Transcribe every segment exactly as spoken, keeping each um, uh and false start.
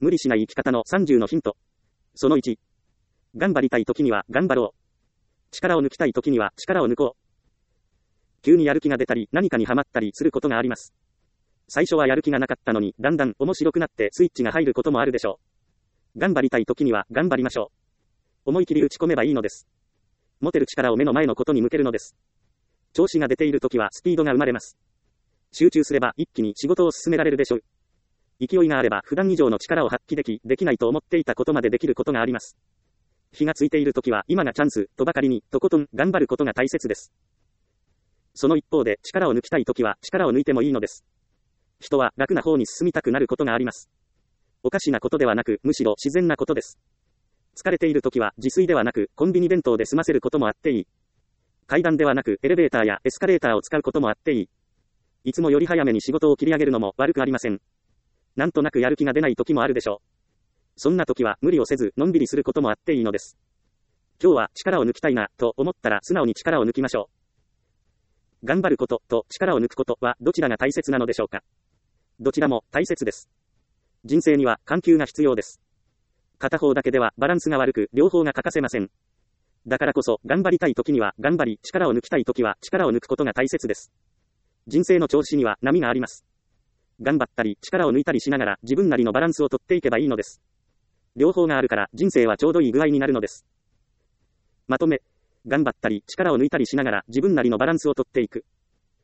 無理しない生き方のさんじゅうのヒント。そのいち。頑張りたい時には頑張ろう。力を抜きたい時には力を抜こう。急にやる気が出たり何かにハマったりすることがあります。最初はやる気がなかったのにだんだん面白くなってスイッチが入ることもあるでしょう。頑張りたい時には頑張りましょう。思い切り打ち込めばいいのです。持てる力を目の前のことに向けるのです。調子が出ている時はスピードが生まれます。集中すれば一気に仕事を進められるでしょう。勢いがあれば普段以上の力を発揮でき、できないと思っていたことまでできることがあります。火がついているときは今がチャンスとばかりにとことん頑張ることが大切です。その一方で力を抜きたいときは力を抜いてもいいのです。人は楽な方に進みたくなることがあります。おかしなことではなくむしろ自然なことです。疲れているときは自炊ではなくコンビニ弁当で済ませることもあっていい。階段ではなくエレベーターやエスカレーターを使うこともあっていい。いつもより早めに仕事を切り上げるのも悪くありません。なんとなくやる気が出ない時もあるでしょう。そんな時は無理をせずのんびりすることもあっていいのです。今日は力を抜きたいなと思ったら素直に力を抜きましょう。頑張ることと力を抜くことはどちらが大切なのでしょうか。どちらも大切です。人生には緩急が必要です。片方だけではバランスが悪く両方が欠かせません。だからこそ頑張りたい時には頑張り、力を抜きたい時は力を抜くことが大切です。人生の調子には波があります。頑張ったり力を抜いたりしながら自分なりのバランスをとっていけばいいのです。両方があるから人生はちょうどいい具合になるのです。まとめ、頑張ったり力を抜いたりしながら自分なりのバランスをとっていく。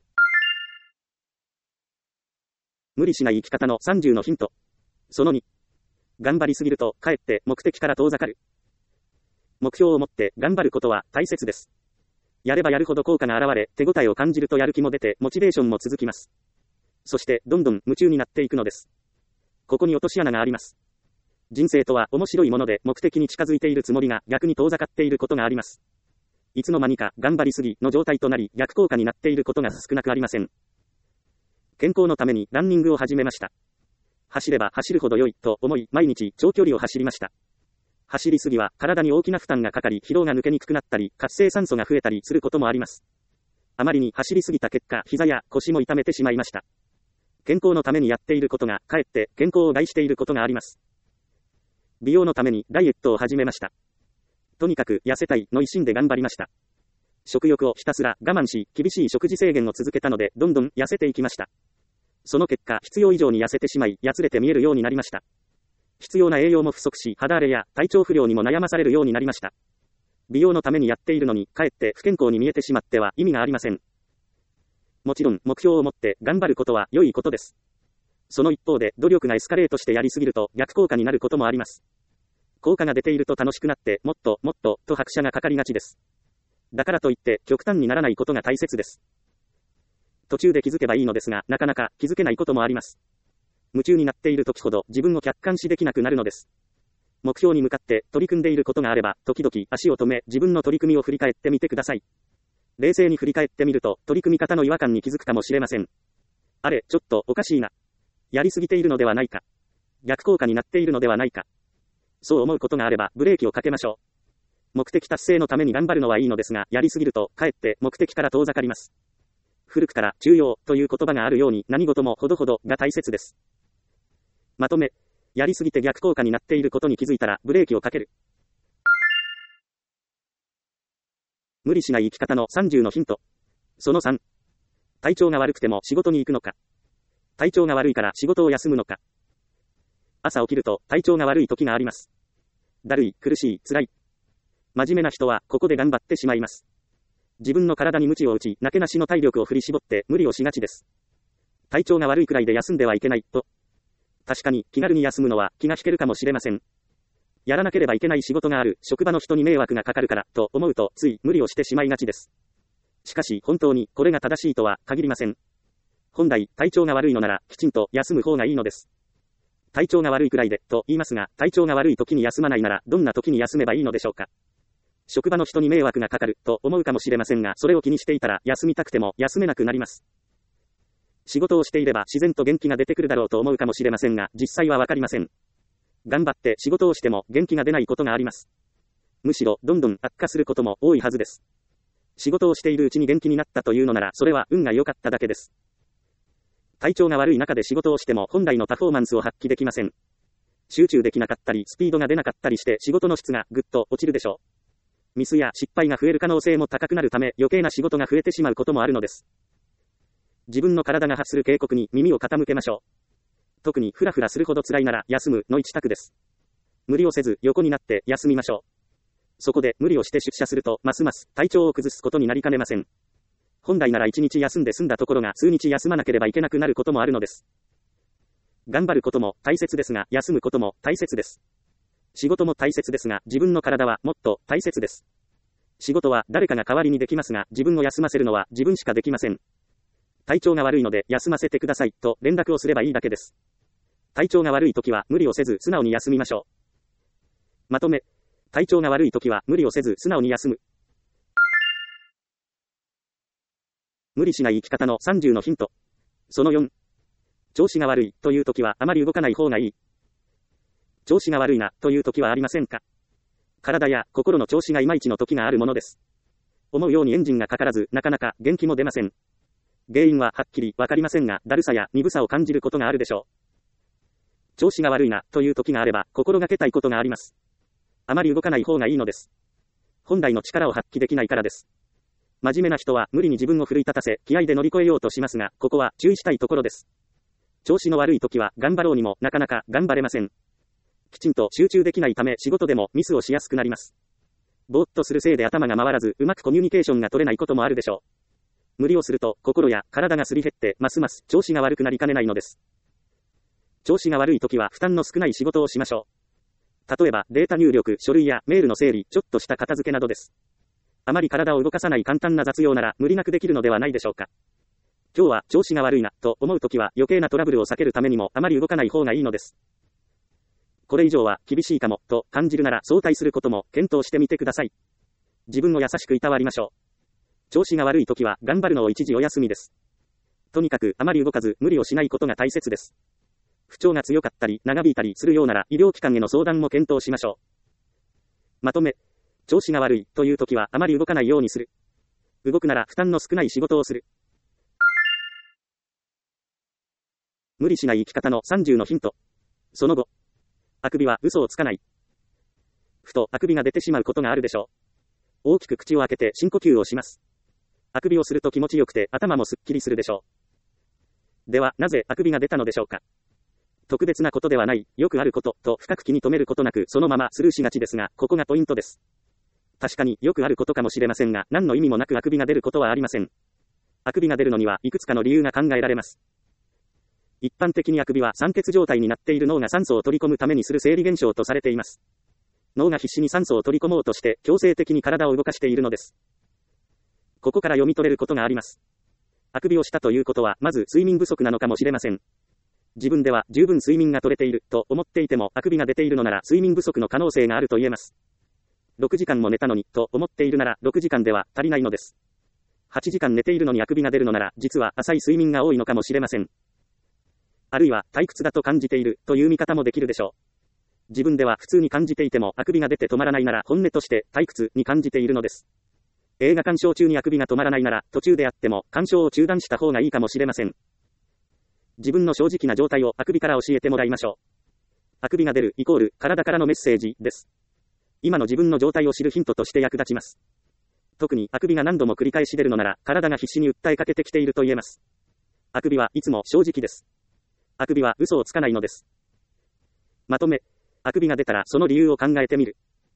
無理しない生き方のさんじゅうのヒント。そのに。頑張りすぎるとかえって目的から遠ざかる。目標を持って頑張ることは大切です。やればやるほど効果が現れ、手応えを感じるとやる気も出てモチベーションも続きます。そしてどんどん夢中になっていくのです。ここに落とし穴があります。人生とは面白いもので目的に近づいているつもりが逆に遠ざかっていることがあります。いつの間にか頑張りすぎの状態となり逆効果になっていることが少なくありません。健康のためにランニングを始めました。走れば走るほど良いと思い毎日長距離を走りました。走りすぎは体に大きな負担がかかり疲労が抜けにくくなったり活性酸素が増えたりすることもあります。あまりに走りすぎた結果膝や腰も痛めてしまいました。健康のためにやっていることがかえって健康を害していることがあります。美容のためにダイエットを始めました。とにかく痩せたいの一心で頑張りました。食欲をひたすら我慢し厳しい食事制限を続けたのでどんどん痩せていきました。その結果必要以上に痩せてしまいやつれて見えるようになりました。必要な栄養も不足し肌荒れや体調不良にも悩まされるようになりました。美容のためにやっているのにかえって不健康に見えてしまっては意味がありません。もちろん目標を持って頑張ることは良いことです。その一方で努力がエスカレートしてやりすぎると逆効果になることもあります。効果が出ていると楽しくなってもっともっとと拍車がかかりがちです。だからといって極端にならないことが大切です。途中で気づけばいいのですがなかなか気づけないこともあります。夢中になっている時ほど自分を客観視できなくなるのです。目標に向かって取り組んでいることがあれば時々足を止め自分の取り組みを振り返ってみてください。冷静に振り返ってみると取り組み方の違和感に気づくかもしれません。あれ、ちょっとおかしいな。やりすぎているのではないか。逆効果になっているのではないか。そう思うことがあればブレーキをかけましょう。目的達成のために頑張るのはいいのですが、やりすぎるとかえって目的から遠ざかります。古くから中庸という言葉があるように何事もほどほどが大切です。まとめ、やりすぎて逆効果になっていることに気づいたらブレーキをかける。無理しない生き方のさんじゅうのヒント。そのさん。体調が悪くても仕事に行くのか。体調が悪いから仕事を休むのか。朝起きると体調が悪い時があります。だるい、苦しい、辛い。真面目な人はここで頑張ってしまいます。自分の体に鞭を打ち、なけなしの体力を振り絞って無理をしがちです。体調が悪いくらいで休んではいけないと。確かに気軽に休むのは気が引けるかもしれません。やらなければいけない仕事がある、職場の人に迷惑がかかるからと思うとつい無理をしてしまいがちです。しかし本当にこれが正しいとは限りません。本来体調が悪いのならきちんと休む方がいいのです。体調が悪いくらいでと言いますが、体調が悪い時に休まないならどんな時に休めばいいのでしょうか。職場の人に迷惑がかかると思うかもしれませんが、それを気にしていたら休みたくても休めなくなります。仕事をしていれば自然と元気が出てくるだろうと思うかもしれませんが、実際はわかりません。頑張って仕事をしても元気が出ないことがあります。むしろどんどん悪化することも多いはずです。仕事をしているうちに元気になったというのならそれは運が良かっただけです。体調が悪い中で仕事をしても本来のパフォーマンスを発揮できません。 集中できなかったり、スピードが出なかったりして仕事の質がぐっと落ちるでしょう。ミスや失敗が増える可能性も高くなるため、余計な仕事が増えてしまうこともあるのです。自分の体が発する警告に耳を傾けましょう。特にフラフラするほど辛いなら休むの一択です。無理をせず横になって休みましょう。そこで無理をして出社すると、ますます体調を崩すことになりかねません。本来なら一日休んで済んだところが数日休まなければいけなくなることもあるのです。頑張ることも大切ですが、休むことも大切です。仕事も大切ですが、自分の体はもっと大切です。仕事は誰かが代わりにできますが、自分を休ませるのは自分しかできません。体調が悪いので休ませてくださいと連絡をすればいいだけです。体調が悪いときは無理をせず素直に休みましょう。まとめ。体調が悪いときは無理をせず素直に休む。無理しない生き方のさんじゅうのヒント。そのよん。調子が悪いというときはあまり動かない方がいい。調子が悪いなというときはありませんか？体や心の調子がいまいちの時があるものです。思うようにエンジンがかからず、なかなか元気も出ません。原因ははっきりわかりませんが、だるさや鈍さを感じることがあるでしょう。調子が悪いなという時があれば、心がけたいことがあります。あまり動かない方がいいのです。本来の力を発揮できないからです。真面目な人は無理に自分を奮い立たせ、気合で乗り越えようとしますが、ここは注意したいところです。調子の悪い時は頑張ろうにもなかなか頑張れません。きちんと集中できないため仕事でもミスをしやすくなります。ぼーっとするせいで頭が回らず、うまくコミュニケーションが取れないこともあるでしょう。無理をすると心や体がすり減って、ますます調子が悪くなりかねないのです。調子が悪い時は負担の少ない仕事をしましょう。例えばデータ入力、書類やメールの整理、ちょっとした片付けなどです。あまり体を動かさない簡単な雑用なら無理なくできるのではないでしょうか。今日は調子が悪いなと思うときは余計なトラブルを避けるためにもあまり動かない方がいいのです。これ以上は厳しいかもと感じるなら早退することも検討してみてください。自分を優しくいたわりましょう。調子が悪いときは頑張るのを一時お休みです。とにかくあまり動かず無理をしないことが大切です。不調が強かったり長引いたりするようなら医療機関への相談も検討しましょう。まとめ。調子が悪いというときはあまり動かないようにする。動くなら負担の少ない仕事をする。無理しない生き方のさんじゅうのヒント。そのご。あくびは嘘をつかない。ふとあくびが出てしまうことがあるでしょう。大きく口を開けて深呼吸をします。あくびをすると気持ちよくて頭もすっきりするでしょう。ではなぜあくびが出たのでしょうか。特別なことではない、よくあることと深く気に留めることなくそのままスルーしがちですが、ここがポイントです。確かによくあることかもしれませんが、何の意味もなくあくびが出ることはありません。あくびが出るのにはいくつかの理由が考えられます。一般的にあくびは酸欠状態になっている脳が酸素を取り込むためにする生理現象とされています。脳が必死に酸素を取り込もうとして強制的に体を動かしているのです。ここから読み取れることがあります。あくびをしたということはまず睡眠不足なのかもしれません。自分では十分睡眠が取れていると思っていてもあくびが出ているのなら睡眠不足の可能性があると言えます。ろくじかんも寝たのにと思っているならろくじかんでは足りないのです。はちじかん寝ているのにあくびが出るのなら実は浅い睡眠が多いのかもしれません。あるいは退屈だと感じているという見方もできるでしょう。自分では普通に感じていてもあくびが出て止まらないなら本音として退屈に感じているのです。映画鑑賞中にあくびが止まらないなら途中であっても鑑賞を中断した方がいいかもしれません。自分の正直な状態をあくびから教えてもらいましょう。あくびが出るイコール体からのメッセージです。今の自分の状態を知るヒントとして役立ちます。特にあくびが何度も繰り返し出るのなら体が必死に訴えかけてきていると言えます。あくびはいつも正直です。あくびは嘘をつかないのです。まとめ。あくびが出たらその理由を考えてみる。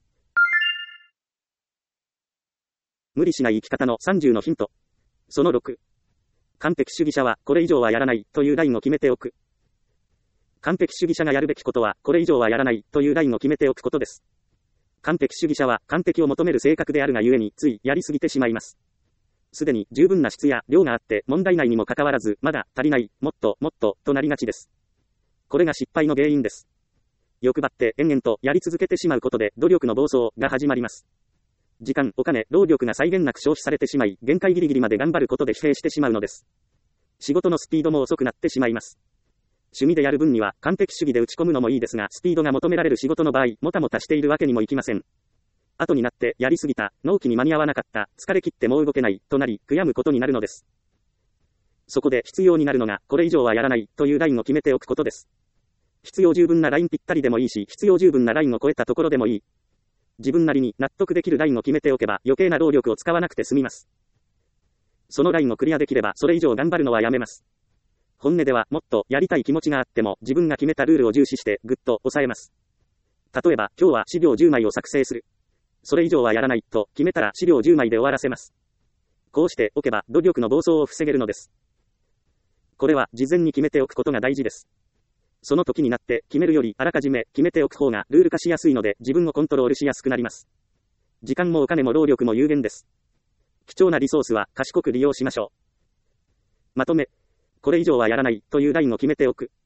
無理しない生き方のさんじゅうのヒント。そのろく。完璧主義者はこれ以上はやらないというラインを決めておく。完璧主義者がやるべきことはこれ以上はやらないというラインを決めておくことです。完璧主義者は完璧を求める性格であるがゆえについやりすぎてしまいます。すでに十分な質や量があって問題ないにもかかわらずまだ足りない、もっともっととなりがちです。これが失敗の原因です。欲張って延々とやり続けてしまうことで努力の暴走が始まります。時間、お金、労力が際限なく消費されてしまい、限界ギリギリまで頑張ることで疲弊してしまうのです。仕事のスピードも遅くなってしまいます。趣味でやる分には完璧主義で打ち込むのもいいですが、スピードが求められる仕事の場合、もたもたしているわけにもいきません。後になって、やりすぎた、納期に間に合わなかった、疲れ切ってもう動けない、となり、悔やむことになるのです。そこで必要になるのが、これ以上はやらない、というラインを決めておくことです。 必要十分なラインぴったりでもいいし、必要十分なラインを超えたところでもいい。自分なりに納得できるラインを決めておけば余計な労力を使わなくて済みます。そのラインをクリアできればそれ以上頑張るのはやめます。本音ではもっとやりたい気持ちがあっても自分が決めたルールを重視してぐっと抑えます。例えば今日は資料じゅうまいを作成する。それ以上はやらないと決めたら資料じゅうまいで終わらせます。こうしておけば努力の暴走を防げるのです。これは事前に決めておくことが大事です。その時になって決めるよりあらかじめ決めておく方がルール化しやすいので自分をコントロールしやすくなります。時間もお金も労力も有限です。貴重なリソースは賢く利用しましょう。まとめ。これ以上はやらないというラインを決めておく。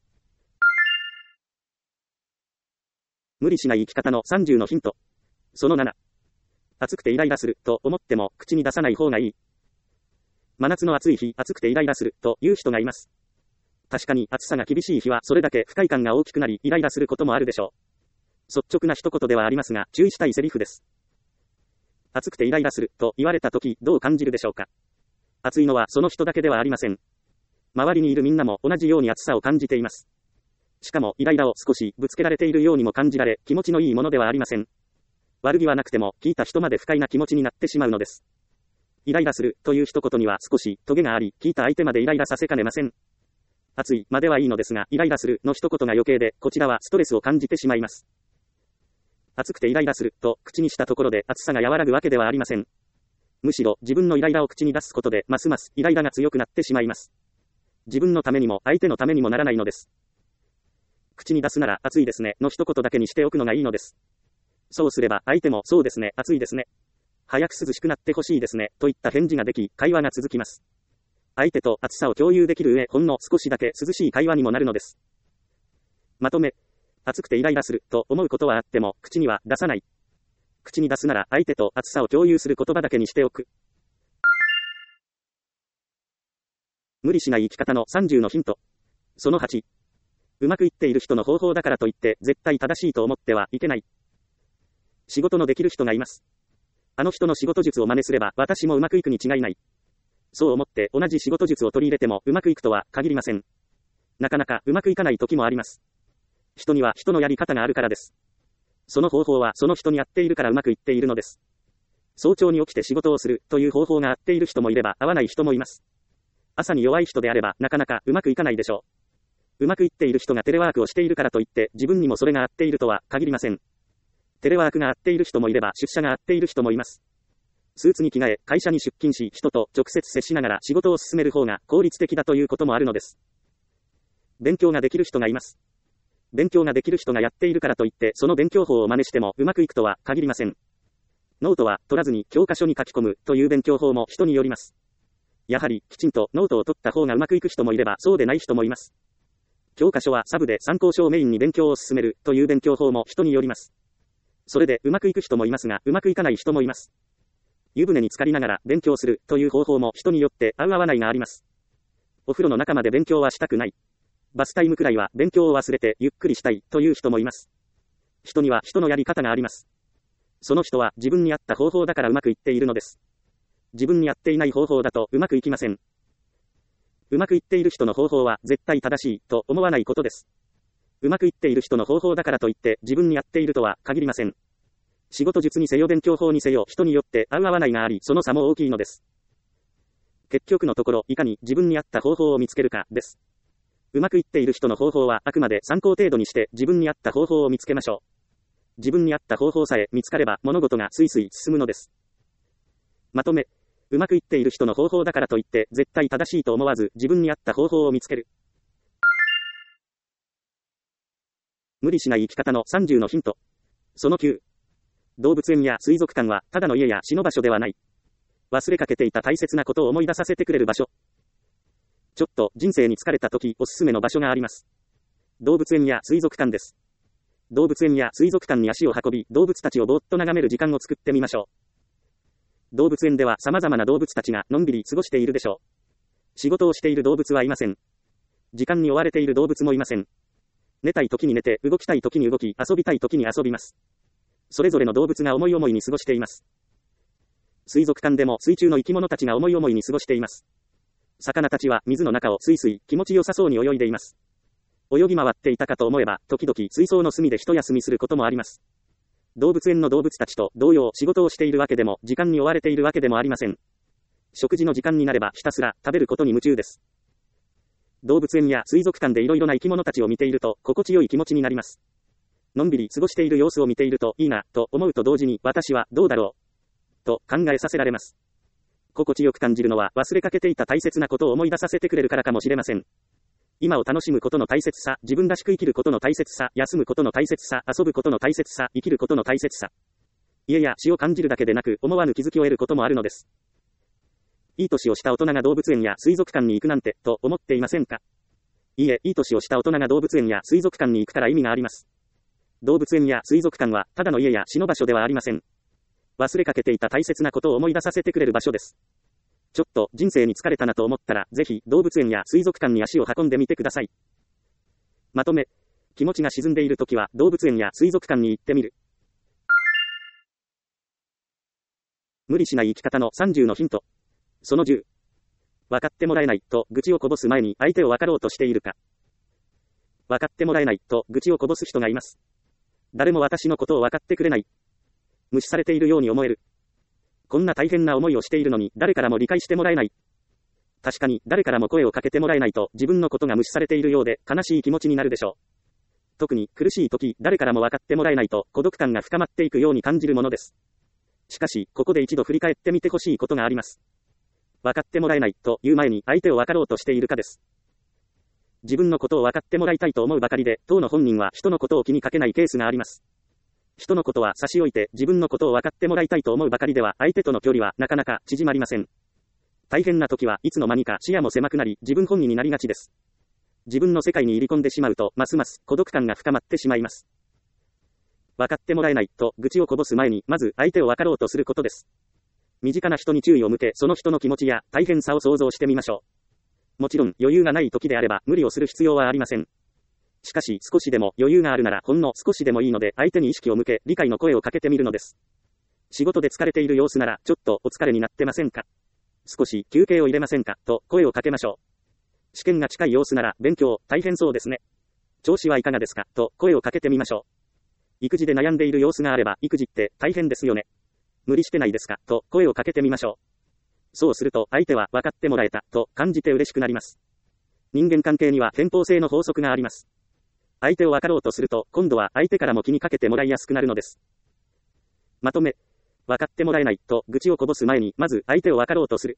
無理しない生き方のさんじゅうのヒント。そのなな。暑くてイライラすると思っても口に出さない方がいい。真夏の暑い日、暑くてイライラするという人がいます。確かに暑さが厳しい日はそれだけ不快感が大きくなりイライラすることもあるでしょう。率直な一言ではありますが注意したいセリフです。暑くてイライラすると言われたときどう感じるでしょうか。暑いのはその人だけではありません。周りにいるみんなも同じように暑さを感じています。しかもイライラを少しぶつけられているようにも感じられ気持ちのいいものではありません。悪気はなくても聞いた人まで不快な気持ちになってしまうのです。イライラするという一言には少しトゲがあり聞いた相手までイライラさせかねません。暑いまではいいのですがイライラするの一言が余計でこちらはストレスを感じてしまいます。暑くてイライラすると口にしたところで暑さが和らぐわけではありません。むしろ自分のイライラを口に出すことでますますイライラが強くなってしまいます。自分のためにも相手のためにもならないのです。口に出すなら暑いですねの一言だけにしておくのがいいのです。そうすれば相手もそうですね暑いですね。早く涼しくなってほしいですねといった返事ができ会話が続きます。相手と暑さを共有できる上ほんの少しだけ涼しい会話にもなるのです。まとめ。暑くてイライラすると思うことはあっても口には出さない。口に出すなら相手と暑さを共有する言葉だけにしておく。無理しない生き方のさんじゅうのヒント。そのはち。うまくいっている人の方法だからといって絶対正しいと思ってはいけない。仕事のできる人がいます。あの人の仕事術を真似すれば私もうまくいくに違いない。そう思って同じ仕事術を取り入れてもうまくいくとは限りません。なかなかうまくいかない時もあります。人には人のやり方があるからです。その方法はその人に合っているからうまくいっているのです。早朝に起きて仕事をするという方法が合っている人もいれば合わない人もいます。朝に弱い人であればなかなかうまくいかないでしょう。うまくいっている人がテレワークをしているからといって自分にもそれが合っているとは限りません。テレワークが合っている人もいれば出社が合っている人もいます。スーツに着替え、会社に出勤し、人と直接接しながら仕事を進める方が効率的だということもあるのです。勉強ができる人がいます。勉強ができる人がやっているからといってその勉強法を真似してもうまくいくとは限りません。ノートは取らずに教科書に書き込むという勉強法も人によります。やはりきちんとノートを取った方がうまくいく人もいればそうでない人もいます。教科書はサブで参考書をメインに勉強を進めるという勉強法も人によります。それでうまくいく人もいますがうまくいかない人もいます。湯船に浸かりながら勉強するという方法も人によって合う合わないがあります。お風呂の中まで勉強はしたくない。バスタイムくらいは勉強を忘れてゆっくりしたいという人もいます。人には人のやり方があります。その人は自分に合った方法だからうまくいっているのです。自分に合っていない方法だとうまくいきません。うまくいっている人の方法は絶対正しいと思わないことです。うまくいっている人の方法だからといって自分に合っているとは限りません。仕事術にせよ勉強法にせよ人によって合う合わないがありその差も大きいのです。結局のところいかに自分に合った方法を見つけるかです。うまくいっている人の方法はあくまで参考程度にして自分に合った方法を見つけましょう。自分に合った方法さえ見つかれば物事がスイスイ進むのです。まとめ。うまくいっている人の方法だからといって絶対正しいと思わず自分に合った方法を見つける。無理しない生き方のさんじゅうのヒント。そのきゅう。動物園や水族館はただの家や死の場所ではない。忘れかけていた大切なことを思い出させてくれる場所。ちょっと人生に疲れた時おすすめの場所があります。動物園や水族館です。動物園や水族館に足を運び動物たちをぼーっと眺める時間を作ってみましょう。動物園では様々な動物たちがのんびり過ごしているでしょう。仕事をしている動物はいません。時間に追われている動物もいません。寝たい時に寝て、動きたい時に動き、遊びたい時に遊びます。それぞれの動物が思い思いに過ごしています。水族館でも水中の生き物たちが思い思いに過ごしています。魚たちは水の中をスイスイ気持ちよさそうに泳いでいます。 泳ぎ回っていたかと思えば、時々水槽の隅で一休みすることもあります。動物園の動物たちと同様、仕事をしているわけでも、時間に追われているわけでもありません。食事の時間になればひたすら食べることに夢中です。動物園や水族館でいろいろな生き物たちを見ていると、心地よい気持ちになります。のんびり過ごしている様子を見ているといいな、と思うと同時に、私はどうだろう、と考えさせられます。心地よく感じるのは、忘れかけていた大切なことを思い出させてくれるからかもしれません。今を楽しむことの大切さ、自分らしく生きることの大切さ、休むことの大切さ、遊ぶことの大切さ、生きることの大切さ。家や死を感じるだけでなく、思わぬ気づきを得ることもあるのです。いい年をした大人が動物園や水族館に行くなんて、と思っていませんか？いいえ、いい年をした大人が動物園や水族館に行くから意味があります。動物園や水族館は、ただの家や死の場所ではありません。忘れかけていた大切なことを思い出させてくれる場所です。ちょっと人生に疲れたなと思ったら、ぜひ動物園や水族館に足を運んでみてください。まとめ、気持ちが沈んでいるときは動物園や水族館に行ってみる。無理しない生き方のさんじゅうのヒント。そのじゅう。分かってもらえないと愚痴をこぼす前に相手を分かろうとしているか。分かってもらえないと愚痴をこぼす人がいます。誰も私のことを分かってくれない。無視されているように思える。こんな大変な思いをしているのに誰からも理解してもらえない。確かに誰からも声をかけてもらえないと自分のことが無視されているようで悲しい気持ちになるでしょう。特に苦しい時、誰からも分かってもらえないと孤独感が深まっていくように感じるものです。しかし、ここで一度振り返ってみてほしいことがあります。分かってもらえないという前に相手を分かろうとしているかです。自分のことを分かってもらいたいと思うばかりで、当の本人は人のことを気にかけないケースがあります。人のことは差し置いて自分のことを分かってもらいたいと思うばかりでは相手との距離はなかなか縮まりません。大変な時はいつの間にか視野も狭くなり自分本位になりがちです。自分の世界に入り込んでしまうとますます孤独感が深まってしまいます。分かってもらえないと愚痴をこぼす前にまず相手を分かろうとすることです。身近な人に注意を向けその人の気持ちや大変さを想像してみましょう。もちろん余裕がない時であれば無理をする必要はありません。しかし少しでも余裕があるならほんの少しでもいいので相手に意識を向け理解の声をかけてみるのです。仕事で疲れている様子ならちょっとお疲れになってませんか？少し休憩を入れませんかと声をかけましょう。試験が近い様子なら勉強大変そうですね。調子はいかがですかと声をかけてみましょう。育児で悩んでいる様子があれば育児って大変ですよね。無理してないですかと声をかけてみましょう。そうすると相手は分かってもらえたと感じて嬉しくなります。人間関係には偏方性の法則があります。相手を分かろうとすると、今度は相手からも気にかけてもらいやすくなるのです。まとめ、分かってもらえないと愚痴をこぼす前に、まず相手を分かろうとする。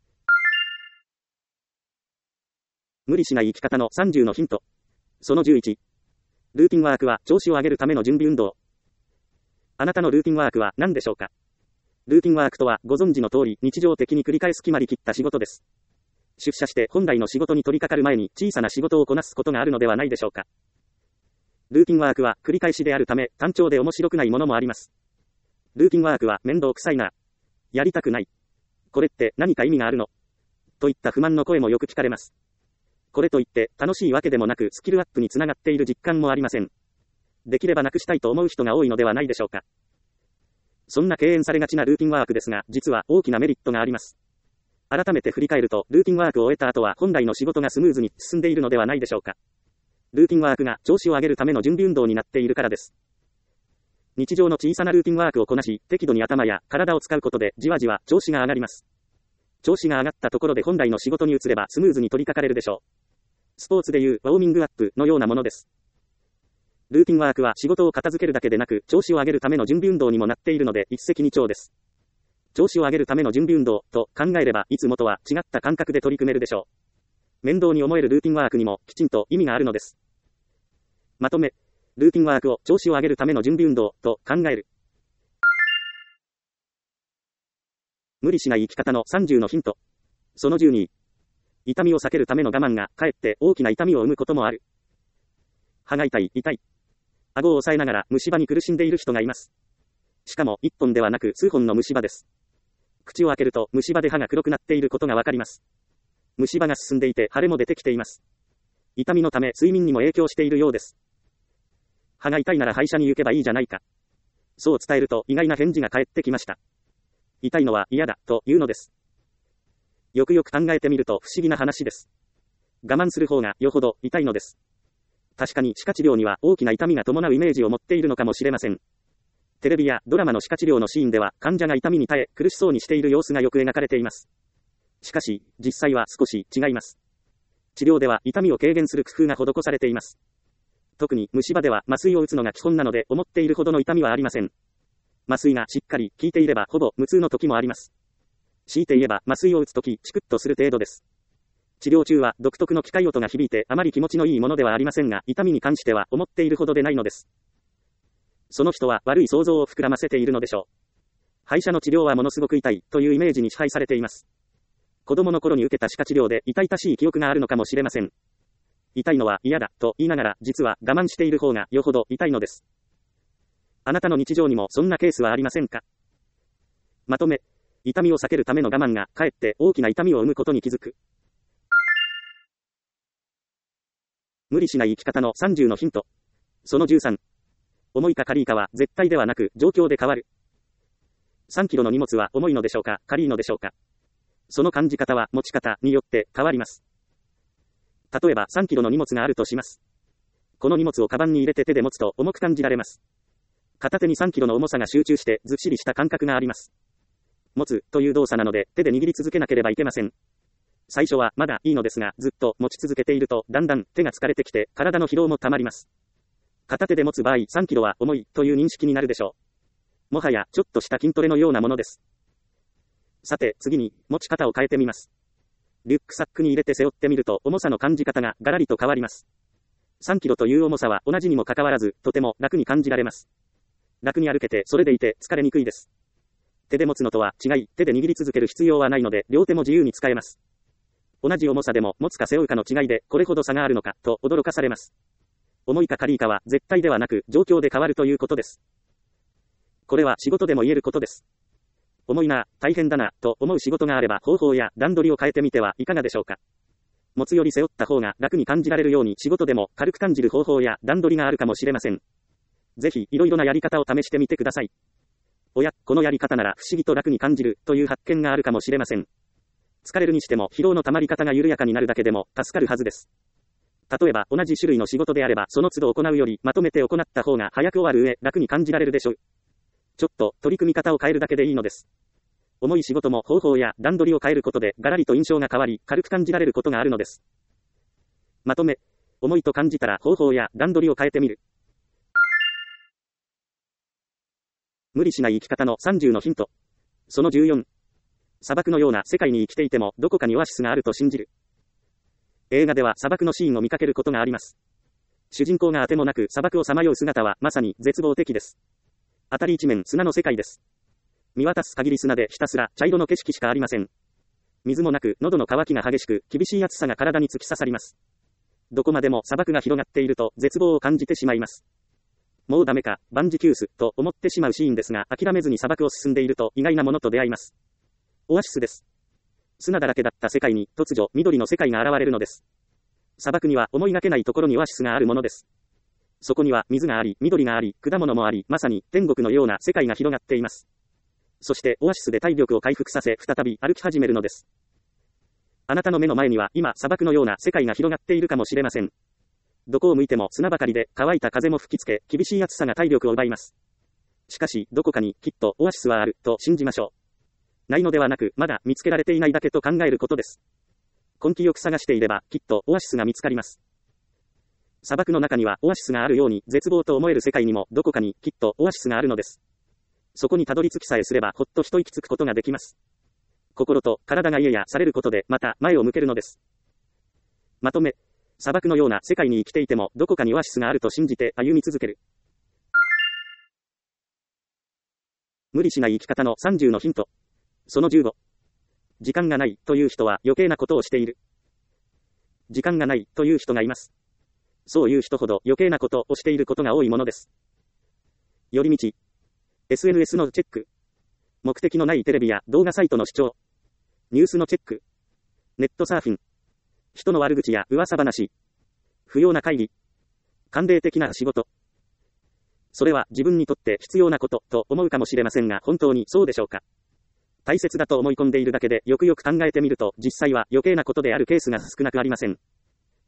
無理しない生き方のさんじゅうのヒント。そのじゅういち。ルーティンワークは調子を上げるための準備運動。あなたのルーティンワークは何でしょうか？ルーティンワークとはご存知の通り、日常的に繰り返す決まりきった仕事です。出社して本来の仕事に取り掛かる前に小さな仕事をこなすことがあるのではないでしょうか。ルーティンワークは繰り返しであるため単調で面白くないものもあります。ルーティンワークは面倒くさいな。やりたくない。これって何か意味があるの？といった不満の声もよく聞かれます。これといって楽しいわけでもなくスキルアップにつながっている実感もありません。できればなくしたいと思う人が多いのではないでしょうか。そんな敬遠されがちなルーティンワークですが、実は大きなメリットがあります。改めて振り返ると、ルーティンワークを終えた後は本来の仕事がスムーズに進んでいるのではないでしょうか。ルーティンワークが調子を上げるための準備運動になっているからです。日常の小さなルーティンワークをこなし、適度に頭や体を使うことでじわじわ調子が上がります。調子が上がったところで本来の仕事に移ればスムーズに取り掛かれるでしょう。スポーツでいうウォーミングアップのようなものです。ルーティンワークは仕事を片付けるだけでなく、調子を上げるための準備運動にもなっているので一石二鳥です。調子を上げるための準備運動と考えれば、いつもとは違った感覚で取り組めるでしょう。面倒に思えるルーティンワークにもきちんと意味があるのです。まとめ、ルーティンワークを調子を上げるための準備運動と考える。無理しない生き方のさんじゅうのヒント。そのじゅうに。痛みを避けるための我慢がかえって大きな痛みを生むこともある。歯が痛い、痛い。顎を押さえながら虫歯に苦しんでいる人がいます。しかもいっぽんではなく数本の虫歯です。口を開けると虫歯で歯が黒くなっていることがわかります。虫歯が進んでいて腫れも出てきています。痛みのため睡眠にも影響しているようです。歯が痛いなら歯医者に行けばいいじゃないか。そう伝えると意外な返事が返ってきました。痛いのは嫌だというのです。よくよく考えてみると不思議な話です。我慢する方がよほど痛いのです。 確かに歯科治療には大きな痛みが伴うイメージを持っているのかもしれません。テレビやドラマの歯科治療のシーンでは患者が痛みに耐え苦しそうにしている様子がよく描かれています。しかし、実際は少し違います。治療では痛みを軽減する工夫が施されています。特に虫歯では麻酔を打つのが基本なので思っているほどの痛みはありません。麻酔がしっかり効いていればほぼ無痛の時もあります。強いて言えば麻酔を打つ時チクッとする程度です。治療中は独特の機械音が響いてあまり気持ちのいいものではありませんが、痛みに関しては思っているほどでないのです。その人は悪い想像を膨らませているのでしょう。歯医者の治療はものすごく痛いというイメージに支配されています。子供の頃に受けた歯科治療で痛々しい記憶があるのかもしれません。痛いのは嫌だと言いながら実は我慢している方がよほど痛いのです。あなたの日常にもそんなケースはありませんか？まとめ、痛みを避けるための我慢がかえって大きな痛みを生むことに気づく。無理しない生き方のさんじゅうのヒント。そのじゅうさん。重いか軽いかは絶対ではなく状況で変わる。さんキロの荷物は重いのでしょうか、軽いのでしょうか。その感じ方は持ち方によって変わります。例えばさんキロの荷物があるとします。この荷物をカバンに入れて手で持つと重く感じられます。片手にさんキロの重さが集中してずっしりした感覚があります。持つという動作なので手で握り続けなければいけません。最初はまだいいのですが、ずっと持ち続けているとだんだん手が疲れてきて体の疲労もたまります。片手で持つ場合さんキロは重いという認識になるでしょう。もはやちょっとした筋トレのようなものです。さて次に持ち方を変えてみます。リュックサックに入れて背負ってみると重さの感じ方がガラリと変わります。さんキロという重さは同じにもかかわらずとても楽に感じられます。楽に歩けてそれでいて疲れにくいです。手で持つのとは違い、手で握り続ける必要はないので両手も自由に使えます。同じ重さでも持つか背負うかの違いでこれほど差があるのかと驚かされます。重いか軽いかは絶対ではなく状況で変わるということです。これは仕事でも言えることです。重いな、大変だなと思う仕事があれば方法や段取りを変えてみてはいかがでしょうか。持つより背負った方が楽に感じられるように仕事でも軽く感じる方法や段取りがあるかもしれません。ぜひいろいろなやり方を試してみてください。おや、このやり方なら不思議と楽に感じるという発見があるかもしれません。疲れるにしても疲労の溜まり方が緩やかになるだけでも助かるはずです。例えば同じ種類の仕事であればその都度行うよりまとめて行った方が早く終わる上楽に感じられるでしょう。ちょっと取り組み方を変えるだけでいいのです。重い仕事も方法や段取りを変えることでガラリと印象が変わり軽く感じられることがあるのです。まとめ、重いと感じたら方法や段取りを変えてみる。無理しない生き方のさんじゅうのヒント。そのじゅうよん。砂漠のような世界に生きていてもどこかにオアシスがあると信じる。映画では砂漠のシーンを見かけることがあります。主人公があてもなく砂漠をさまよう姿はまさに絶望的です。あたり一面砂の世界です。見渡す限り砂でひたすら茶色の景色しかありません。水もなく喉の渇きが激しく厳しい暑さが体に突き刺さります。どこまでも砂漠が広がっていると絶望を感じてしまいます。もうダメか、万事休すと思ってしまうシーンですが諦めずに砂漠を進んでいると意外なものと出会います。オアシスです。砂だらけだった世界に突如緑の世界が現れるのです。砂漠には思いがけないところにオアシスがあるものです。そこには水があり、緑があり、果物もあり、まさに天国のような世界が広がっています。そしてオアシスで体力を回復させ再び歩き始めるのです。あなたの目の前には今砂漠のような世界が広がっているかもしれません。どこを向いても砂ばかりで乾いた風も吹きつけ厳しい暑さが体力を奪います。しかしどこかにきっとオアシスはあると信じましょう。ないのではなくまだ見つけられていないだけと考えることです。根気よく探していればきっとオアシスが見つかります。砂漠の中にはオアシスがあるように絶望と思える世界にもどこかにきっとオアシスがあるのです。そこにたどり着きさえすればほっと一息つくことができます。心と体が癒やされることでまた前を向けるのです。まとめ、砂漠のような世界に生きていてもどこかにオアシスがあると信じて歩み続ける。無理しない生き方のさんじゅうのヒント。そのじゅうご。時間がないという人は余計なことをしている。時間がないという人がいます。そういう人ほど余計なことをしていることが多いものです。寄り道。エスエヌエス のチェック。目的のないテレビや動画サイトの視聴。ニュースのチェック。ネットサーフィン。人の悪口や噂話。不要な会議。慣例的な仕事。それは自分にとって必要なことと思うかもしれませんが本当にそうでしょうか。大切だと思い込んでいるだけでよくよく考えてみると実際は余計なことであるケースが少なくありません。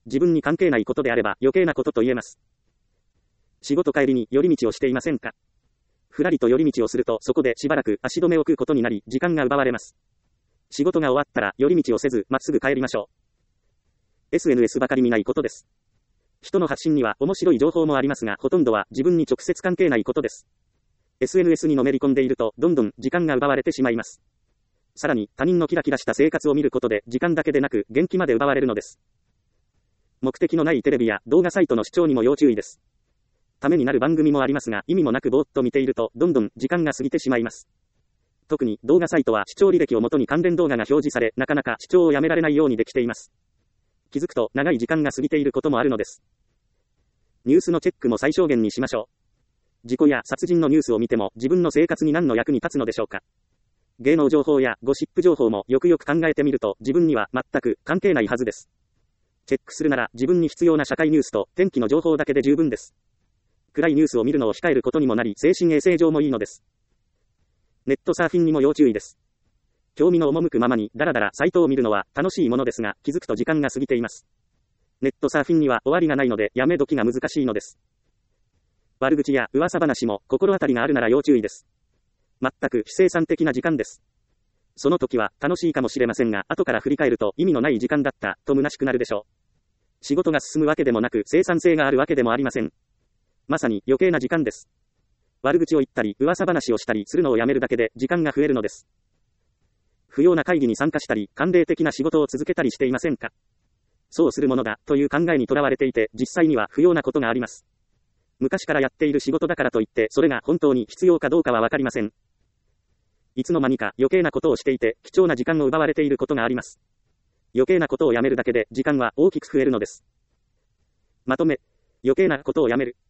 自分に関係ないことであれば余計なことと言えます。仕事帰りに寄り道をしていませんか？ふらりと寄り道をするとそこでしばらく足止めを食うことになり時間が奪われます。仕事が終わったら寄り道をせずまっすぐ帰りましょう。エスエヌエス ばかり見ないことです。人の発信には面白い情報もありますがほとんどは自分に直接関係ないことです。エスエヌエス にのめり込んでいるとどんどん時間が奪われてしまいます。さらに他人のキラキラした生活を見ることで時間だけでなく元気まで奪われるのです。目的のないテレビや動画サイトの視聴にも要注意です。ためになる番組もありますが意味もなくぼーっと見ているとどんどん時間が過ぎてしまいます。特に動画サイトは視聴履歴をもとに関連動画が表示されなかなか視聴をやめられないようにできています。気づくと長い時間が過ぎていることもあるのです。ニュースのチェックも最小限にしましょう。事故や殺人のニュースを見ても自分の生活に何の役に立つのでしょうか。芸能情報やゴシップ情報もよくよく考えてみると自分には全く関係ないはずです。チェックするなら自分に必要な社会ニュースと天気の情報だけで十分です。暗いニュースを見るのを控えることにもなり精神衛生上もいいのです。ネットサーフィンにも要注意です。興味の赴くままにだらだらサイトを見るのは楽しいものですが気づくと時間が過ぎています。ネットサーフィンには終わりがないのでやめ時が難しいのです。悪口や噂話も心当たりがあるなら要注意です。全く非生産的な時間です。その時は楽しいかもしれませんが後から振り返ると意味のない時間だったと虚しくなるでしょう。仕事が進むわけでもなく生産性があるわけでもありません。まさに余計な時間です。悪口を言ったり噂話をしたりするのをやめるだけで時間が増えるのです。不要な会議に参加したり慣例的な仕事を続けたりしていませんか？そうするものだという考えにとらわれていて実際には不要なことがあります。昔からやっている仕事だからといってそれが本当に必要かどうかはわかりません。いつの間にか余計なことをしていて貴重な時間を奪われていることがあります。余計なことをやめるだけで時間は大きく増えるのです。まとめ、余計なことをやめる。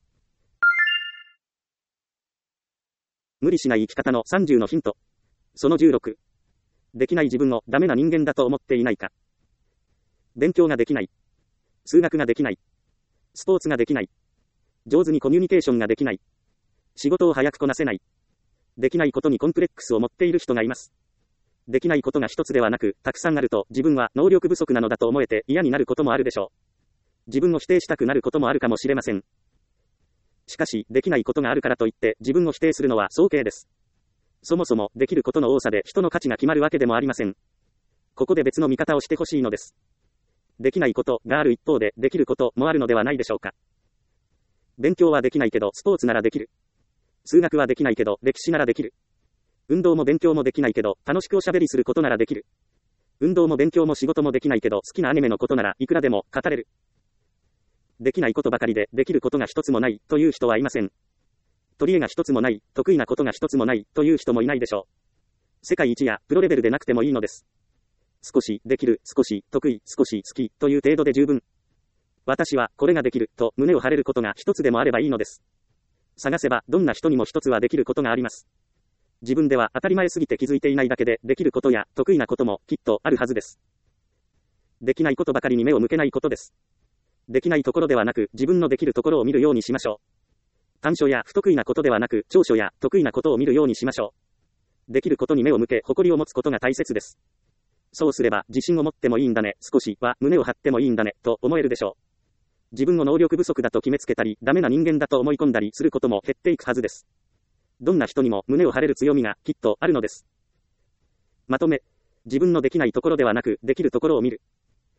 無理しない生き方のさんじゅうのヒント。そのじゅうろく。できない自分をダメな人間だと思っていないか。勉強ができない。数学ができない。スポーツができない。上手にコミュニケーションができない。仕事を早くこなせない。できないことにコンプレックスを持っている人がいます。できないことが一つではなく、たくさんあると自分は能力不足なのだと思えて嫌になることもあるでしょう。自分を否定したくなることもあるかもしれません。しかし、できないことがあるからといって自分を否定するのは早計です。そもそもできることの多さで人の価値が決まるわけでもありません。ここで別の見方をしてほしいのです。できないことがある一方でできることもあるのではないでしょうか。勉強はできないけどスポーツならできる。数学はできないけど歴史ならできる。運動も勉強もできないけど楽しくおしゃべりすることならできる。運動も勉強も仕事もできないけど好きなアニメのことならいくらでも語れる。できないことばかりでできることが一つもないという人はいません。取り柄が一つもない、得意なことが一つもないという人もいないでしょう。世界一やプロレベルでなくてもいいのです。少しできる、少し得意、少し好きという程度で十分。私はこれができると胸を張れることが一つでもあればいいのです。探せばどんな人にも一つはできることがあります。自分では当たり前すぎて気づいていないだけでできることや得意なこともきっとあるはずです。できないことばかりに目を向けないことです。できないところではなく自分のできるところを見るようにしましょう。短所や不得意なことではなく長所や得意なことを見るようにしましょう。できることに目を向け誇りを持つことが大切です。そうすれば自信を持ってもいいんだね、少しは胸を張ってもいいんだねと思えるでしょう。自分を能力不足だと決めつけたりダメな人間だと思い込んだりすることも減っていくはずです。どんな人にも胸を張れる強みがきっとあるのです。まとめ、自分のできないところではなくできるところを見る。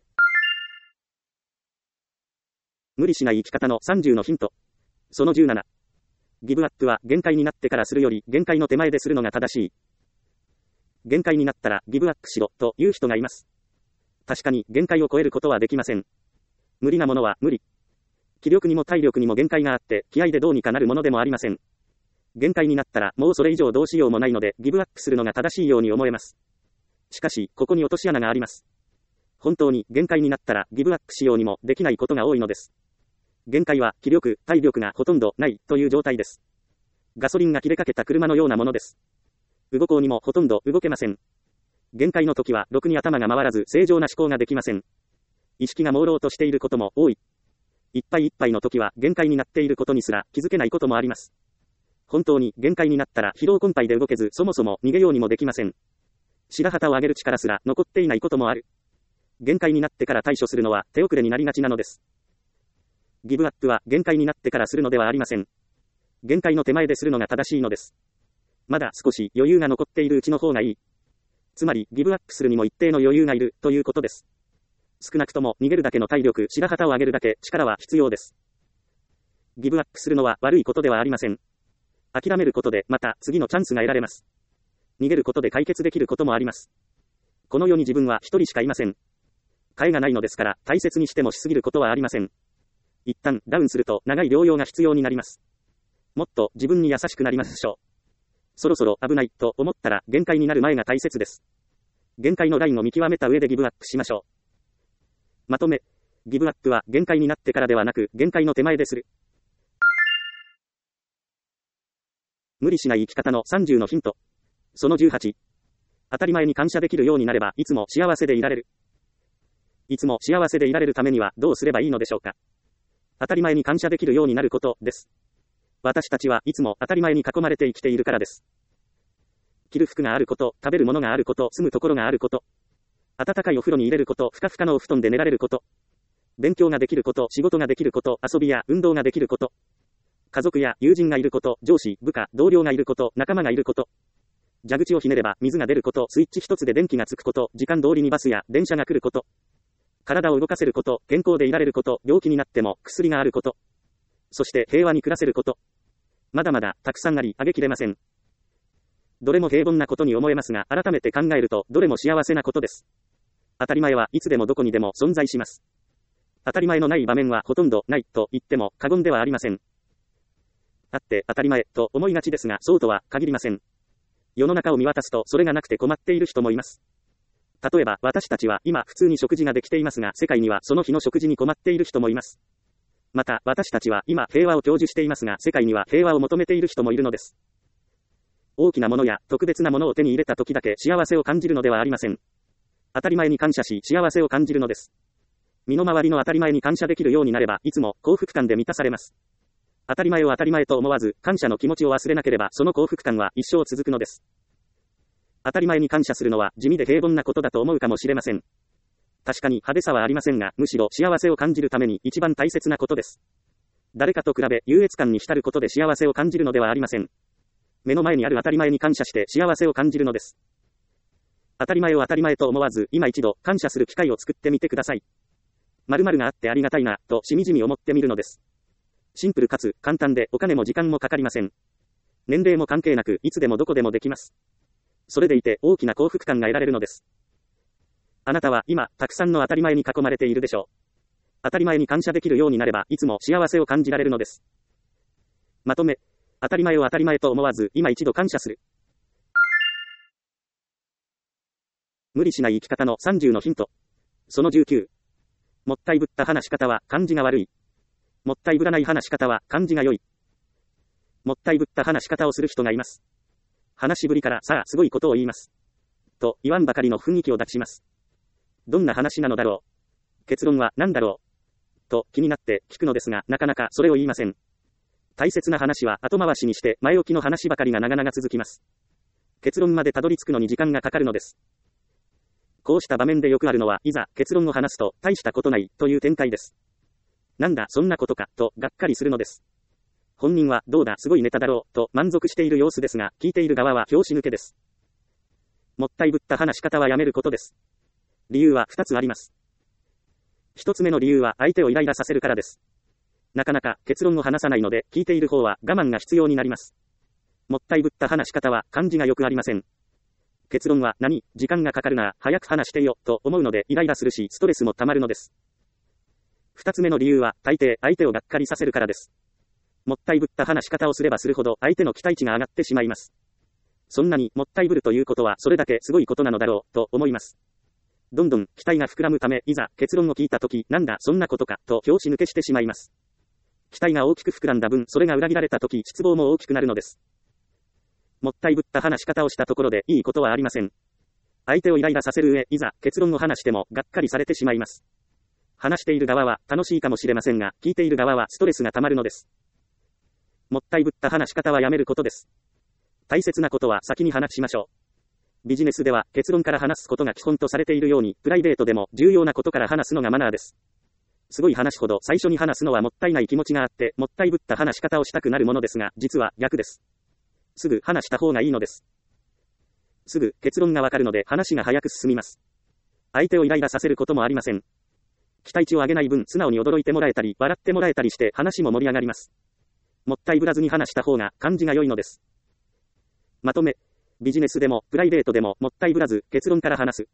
無理しない生き方のさんじゅうのヒント。そのじゅうなな。ギブアップは限界になってからするより限界の手前でするのが正しい。限界になったらギブアップしろという人がいます。確かに限界を超えることはできません。無理なものは無理。気力にも体力にも限界があって気合でどうにかなるものでもありません。限界になったらもうそれ以上どうしようもないのでギブアップするのが正しいように思えます。しかしここに落とし穴があります。本当に限界になったらギブアップしようにもできないことが多いのです。限界は気力、体力がほとんどないという状態です。ガソリンが切れかけた車のようなものです。動こうにもほとんど動けません。限界の時はろくに頭が回らず正常な思考ができません。意識が朦朧としていることも多い。いっぱいいっぱいの時は限界になっていることにすら気づけないこともあります。本当に限界になったら疲労困憊で動けずそもそも逃げようにもできません。白旗を上げる力すら残っていないこともある。 限界になってから対処するのは手遅れになりがちなのです。ギブアップは限界になってからするのではありません。限界の手前でするのが正しいのです。まだ少し余裕が残っているうちの方がいい。つまり、ギブアップするにも一定の余裕がいるということです。少なくとも逃げるだけの体力、白旗を上げるだけ力は必要です。ギブアップするのは悪いことではありません。諦めることでまた次のチャンスが得られます。逃げることで解決できることもあります。この世に自分は一人しかいません。替えがないのですから大切にしてもしすぎることはありません。一旦ダウンすると長い療養が必要になります。もっと自分に優しくなりましょう。そろそろ危ないと思ったら限界になる前が大切です。限界のラインを見極めた上でギブアップしましょう。まとめ、ギブアップは限界になってからではなく限界の手前でする。無理しない生き方のさんじゅうのヒント。そのじゅうはち。当たり前に感謝できるようになればいつも幸せでいられる。いつも幸せでいられるためにはどうすればいいのでしょうか。当たり前に感謝できるようになることです。私たちはいつも当たり前に囲まれて生きているからです。着る服があること、食べるものがあること、住むところがあること、暖かいお風呂に入れること、ふかふかのお布団で寝られること、勉強ができること、仕事ができること、遊びや運動ができること、家族や友人がいること、上司、部下、同僚がいること、仲間がいること、蛇口をひねれば水が出ること、スイッチ一つで電気がつくこと、時間通りにバスや電車が来ること、体を動かせること、健康でいられること、病気になっても薬があること、そして平和に暮らせること。まだまだたくさんあり、挙げきれません。どれも平凡なことに思えますが、改めて考えると、どれも幸せなことです。当たり前はいつでもどこにでも存在します。当たり前のない場面はほとんどないと言っても過言ではありません。あって当たり前と思いがちですが、そうとは限りません。世の中を見渡すとそれがなくて困っている人もいます。例えば私たちは今普通に食事ができていますが、世界にはその日の食事に困っている人もいます。また私たちは今平和を享受していますが、世界には平和を求めている人もいるのです。大きなものや特別なものを手に入れた時だけ幸せを感じるのではありません。当たり前に感謝し幸せを感じるのです。身の回りの当たり前に感謝できるようになれば、いつも幸福感で満たされます。当たり前を当たり前と思わず、感謝の気持ちを忘れなければ、その幸福感は一生続くのです。当たり前に感謝するのは地味で平凡なことだと思うかもしれません。確かに派手さはありませんが、むしろ幸せを感じるために一番大切なことです。誰かと比べ優越感に浸ることで幸せを感じるのではありません。目の前にある当たり前に感謝して幸せを感じるのです。当たり前を当たり前と思わず、今一度感謝する機会を作ってみてください。〇〇があってありがたいな、としみじみ思ってみるのです。シンプルかつ簡単でお金も時間もかかりません。年齢も関係なくいつでもどこでもできます。それでいて大きな幸福感が得られるのです。あなたは今たくさんの当たり前に囲まれているでしょう。当たり前に感謝できるようになればいつも幸せを感じられるのです。まとめ、当たり前を当たり前と思わず今一度感謝する。無理しない生き方のさんじゅうのヒント。そのじゅうきゅう。もったいぶった話し方は感じが悪い。もったいぶらない話し方は感じが良い。もったいぶった話し方をする人がいます。話しぶりからさあすごいことを言います。と言わんばかりの雰囲気を出します。どんな話なのだろう。結論は何だろう。と気になって聞くのですが、なかなかそれを言いません。大切な話は後回しにして前置きの話ばかりが長々続きます。結論までたどり着くのに時間がかかるのです。こうした場面でよくあるのは、いざ結論を話すと大したことないという展開です。なんだそんなことかとがっかりするのです。本人はどうだすごいネタだろうと満足している様子ですが、聞いている側は拍子抜けです。もったいぶった話し方はやめることです。理由はふたつあります。ひとつめの理由は相手をイライラさせるからです。なかなか結論を話さないので、聞いている方は我慢が必要になります。もったいぶった話し方は感じがよくありません。結論は何、時間がかかるな、早く話してよと思うのでイライラするし、ストレスもたまるのです。二つ目の理由は大抵相手をがっかりさせるからです。もったいぶった話し方をすればするほど相手の期待値が上がってしまいます。そんなにもったいぶるということはそれだけすごいことなのだろうと思います。どんどん期待が膨らむため、いざ結論を聞いたとき、なんだそんなことかと拍子抜けしてしまいます。期待が大きく膨らんだ分、それが裏切られたとき、失望も大きくなるのです。もったいぶった話し方をしたところでいいことはありません。相手をイライラさせる上、いざ結論を話してもがっかりされてしまいます。話している側は楽しいかもしれませんが、聞いている側はストレスがたまるのです。もったいぶった話し方はやめることです。大切なことは先に話しましょう。 ビジネスでは結論から話すことが基本とされているように、プライベートでも重要なことから話すのがマナーです。すごい話ほど最初に話すのはもったいない気持ちがあって、もったいぶった話し方をしたくなるものですが、実は逆です。すぐ話した方がいいのです。すぐ結論がわかるので話が早く進みます。相手をイライラさせることもありません。期待値を上げない分、素直に驚いてもらえたり、笑ってもらえたりして話も盛り上がります。もったいぶらずに話した方が感じが良いのです。まとめ。ビジネスでもプライベートでももったいぶらず結論から話す。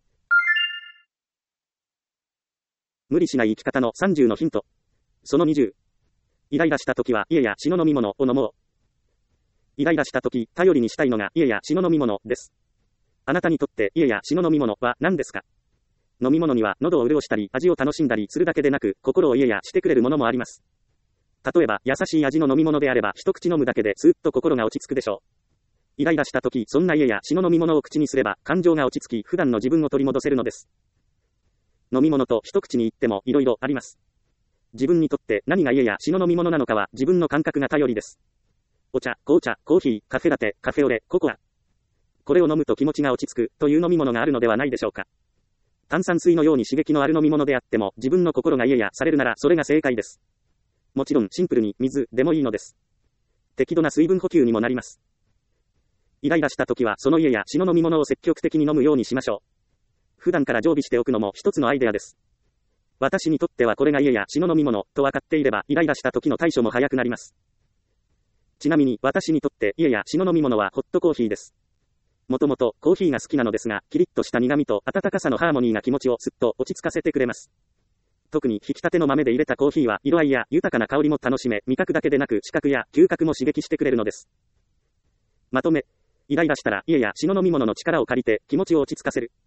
無理しない生き方のさんじゅうのヒント。そのにじゅう。イライラした時は家や血の飲み物を飲もう。イライラした時、頼りにしたいのが家や血の飲み物です。あなたにとって家や血の飲み物は何ですか？飲み物には喉を潤したり味を楽しんだりするだけでなく、心を家やしてくれるものもあります。例えば優しい味の飲み物であれば一口飲むだけでスーッと心が落ち着くでしょう。イライラした時、そんな家や血の飲み物を口にすれば感情が落ち着き、普段の自分を取り戻せるのです。飲み物と一口に言っても色々あります。自分にとって何が家や血の飲み物なのかは自分の感覚が頼りです。お茶、紅茶、コーヒー、カフェラテ、カフェオレ、ココア。これを飲むと気持ちが落ち着くという飲み物があるのではないでしょうか。炭酸水のように刺激のある飲み物であっても自分の心が家やされるならそれが正解です。もちろんシンプルに水でもいいのです。適度な水分補給にもなります。イライラした時はその家や血の飲み物を積極的に飲むようにしましょう。普段から常備しておくのも一つのアイデアです。私にとってはこれが家や血の飲み物と分かっていればイライラした時の対処も早くなります。ちなみに私にとって家や血の飲み物はホットコーヒーです。もともとコーヒーが好きなのですが、キリッとした苦味と温かさのハーモニーが気持ちをすっと落ち着かせてくれます。特に引き立ての豆で入れたコーヒーは色合いや豊かな香りも楽しめ、味覚だけでなく視覚や嗅覚も刺激してくれるのです。まとめ。イライラしたら家や血の飲み物の力を借りて気持ちを落ち着かせる。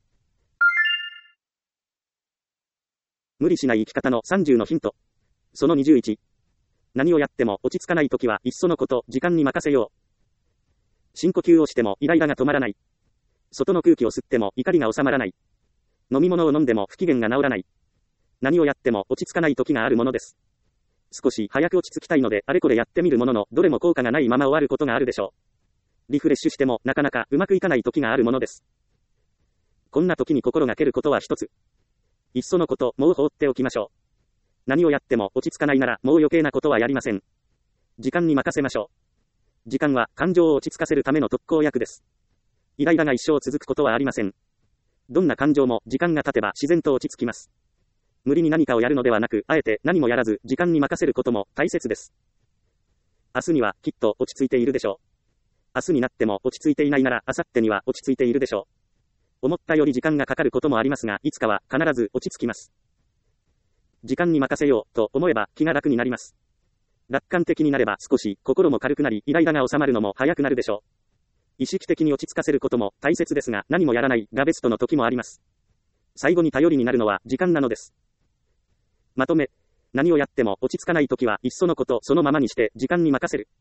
無理しない生き方のさんじゅうのヒント。そのにじゅういち。何をやっても落ち着かないときはいっそのこと時間に任せよう。深呼吸をしてもイライラが止まらない。外の空気を吸っても怒りが収まらない。飲み物を飲んでも不機嫌が治らない。何をやっても落ち着かない時があるものです。少し早く落ち着きたいのであれこれやってみるもののどれも効果がないまま終わることがあるでしょう。リフレッシュしてもなかなかうまくいかない時があるものです。こんな時に心がけることは一つ。いっそのこともう放っておきましょう。何をやっても落ち着かないならもう余計なことはやりません。時間に任せましょう。時間は感情を落ち着かせるための特効薬です。イライラが一生続くことはありません。どんな感情も時間が経てば自然と落ち着きます。無理に何かをやるのではなく、あえて何もやらず時間に任せることも大切です。明日にはきっと落ち着いているでしょう。明日になっても落ち着いていないなら明後日には落ち着いているでしょう。思ったより時間がかかることもありますが、いつかは必ず落ち着きます。時間に任せようと思えば気が楽になります。楽観的になれば少し心も軽くなり、イライラが収まるのも早くなるでしょう。意識的に落ち着かせることも大切ですが、何もやらないがベストの時もあります。最後に頼りになるのは時間なのです。まとめ。何をやっても落ち着かない時はいっそのことそのままにして時間に任せる。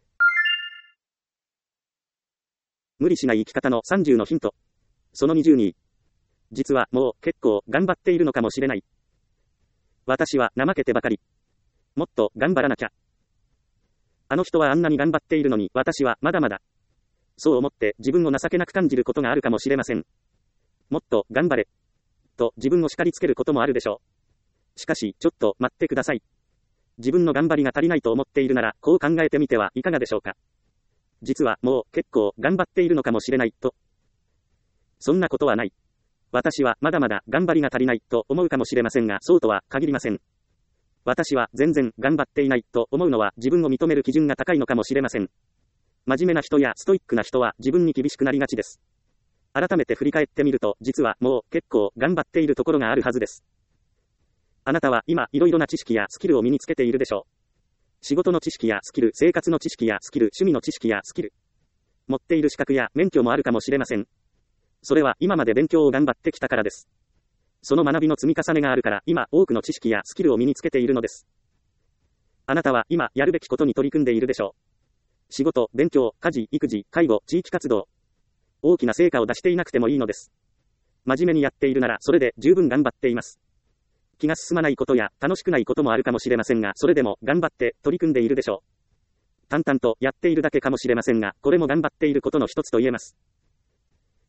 無理しない生き方のさんじゅうのヒント。そのにじゅうに。実はもう結構頑張っているのかもしれない。私は怠けてばかり。もっと頑張らなきゃ。あの人はあんなに頑張っているのに私はまだまだ。そう思って自分を情けなく感じることがあるかもしれません。もっと頑張れ。と自分を叱りつけることもあるでしょう。しかしちょっと待ってください。自分の頑張りが足りないと思っているならこう考えてみてはいかがでしょうか。実はもう結構頑張っているのかもしれないと。そんなことはない。私はまだまだ頑張りが足りないと思うかもしれませんが、そうとは限りません。私は全然頑張っていないと思うのは自分を認める基準が高いのかもしれません。真面目な人やストイックな人は自分に厳しくなりがちです。改めて振り返ってみると、実はもう結構頑張っているところがあるはずです。あなたは今いろいろな知識やスキルを身につけているでしょう。仕事の知識やスキル、生活の知識やスキル、趣味の知識やスキル。持っている資格や免許もあるかもしれません。それは今まで勉強を頑張ってきたからです。その学びの積み重ねがあるから今多くの知識やスキルを身につけているのです。あなたは今やるべきことに取り組んでいるでしょう。仕事、勉強、家事、育児、介護、地域活動。大きな成果を出していなくてもいいのです。真面目にやっているならそれで十分頑張っています。気が進まないことや楽しくないこともあるかもしれませんが、それでも頑張って取り組んでいるでしょう。淡々とやっているだけかもしれませんが、これも頑張っていることの一つと言えます。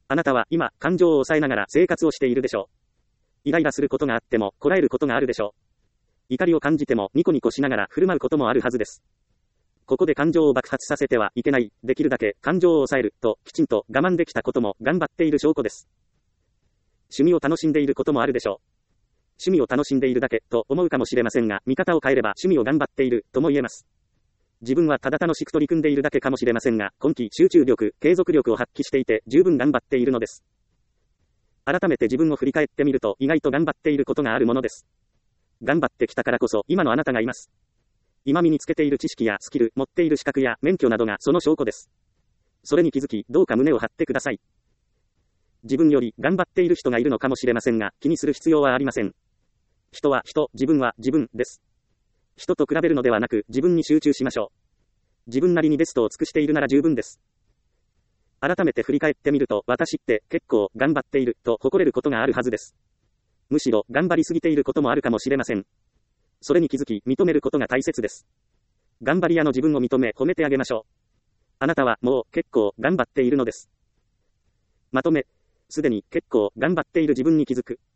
あなたは今、感情を抑えながら生活をしているでしょう。イライラすることがあっても、こらえることがあるでしょう。怒りを感じても、ニコニコしながら振る舞うこともあるはずです。ここで感情を爆発させてはいけない、できるだけ感情を抑えると、きちんと我慢できたことも頑張っている証拠です。趣味を楽しんでいることもあるでしょう。趣味を楽しんでいるだけと思うかもしれませんが、見方を変えれば趣味を頑張っているとも言えます。自分はただ楽しく取り組んでいるだけかもしれませんが、今期集中力、継続力を発揮していて十分頑張っているのです。改めて自分を振り返ってみると意外と頑張っていることがあるものです。頑張ってきたからこそ今のあなたがいます。今身につけている知識やスキル、持っている資格や免許などがその証拠です。それに気づき、どうか胸を張ってください。自分より頑張っている人がいるのかもしれませんが、気にする必要はありません。人は人、自分は自分です。人と比べるのではなく、自分に集中しましょう。自分なりにベストを尽くしているなら十分です。改めて振り返ってみると、私って結構頑張っていると誇れることがあるはずです。むしろ頑張りすぎていることもあるかもしれません。それに気づき、認めることが大切です。頑張り屋の自分を認め、褒めてあげましょう。あなたはもう結構頑張っているのです。まとめ、すでに結構頑張っている自分に気づく。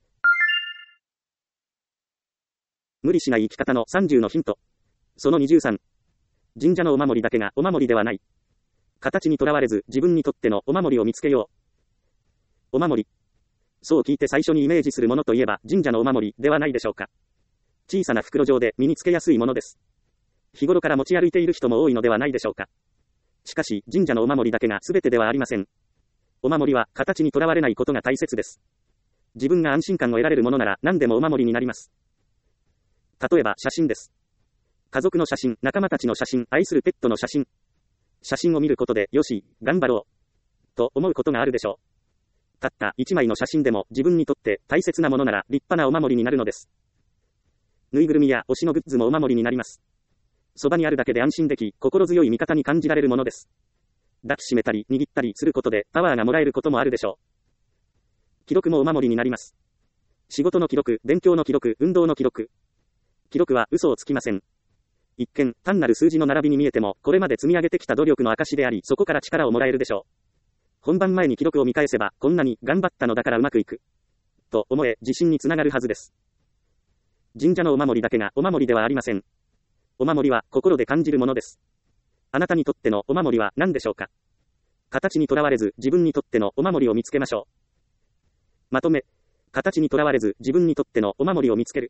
無理しない生き方のさんじゅうのヒント。そのにじゅうさん。神社のお守りだけがお守りではない。形にとらわれず自分にとってのお守りを見つけよう。お守り。そう聞いて最初にイメージするものといえば神社のお守りではないでしょうか。小さな袋状で身につけやすいものです。日頃から持ち歩いている人も多いのではないでしょうか。しかし神社のお守りだけが全てではありません。お守りは形にとらわれないことが大切です。自分が安心感を得られるものなら何でもお守りになります。例えば写真です。家族の写真、仲間たちの写真、愛するペットの写真。写真を見ることで、よし、頑張ろう、と思うことがあるでしょう。たった一枚の写真でも自分にとって大切なものなら立派なお守りになるのです。ぬいぐるみや推しのグッズもお守りになります。そばにあるだけで安心でき、心強い味方に感じられるものです。抱きしめたり、握ったりすることでパワーがもらえることもあるでしょう。記録もお守りになります。仕事の記録、勉強の記録、運動の記録。記録は嘘をつきません。一見、単なる数字の並びに見えても、これまで積み上げてきた努力の証であり、そこから力をもらえるでしょう。本番前に記録を見返せば、こんなに頑張ったのだからうまくいく。と思え、自信につながるはずです。神社のお守りだけがお守りではありません。お守りは心で感じるものです。あなたにとってのお守りは何でしょうか。形にとらわれず、自分にとってのお守りを見つけましょう。まとめ、形にとらわれず、自分にとってのお守りを見つける。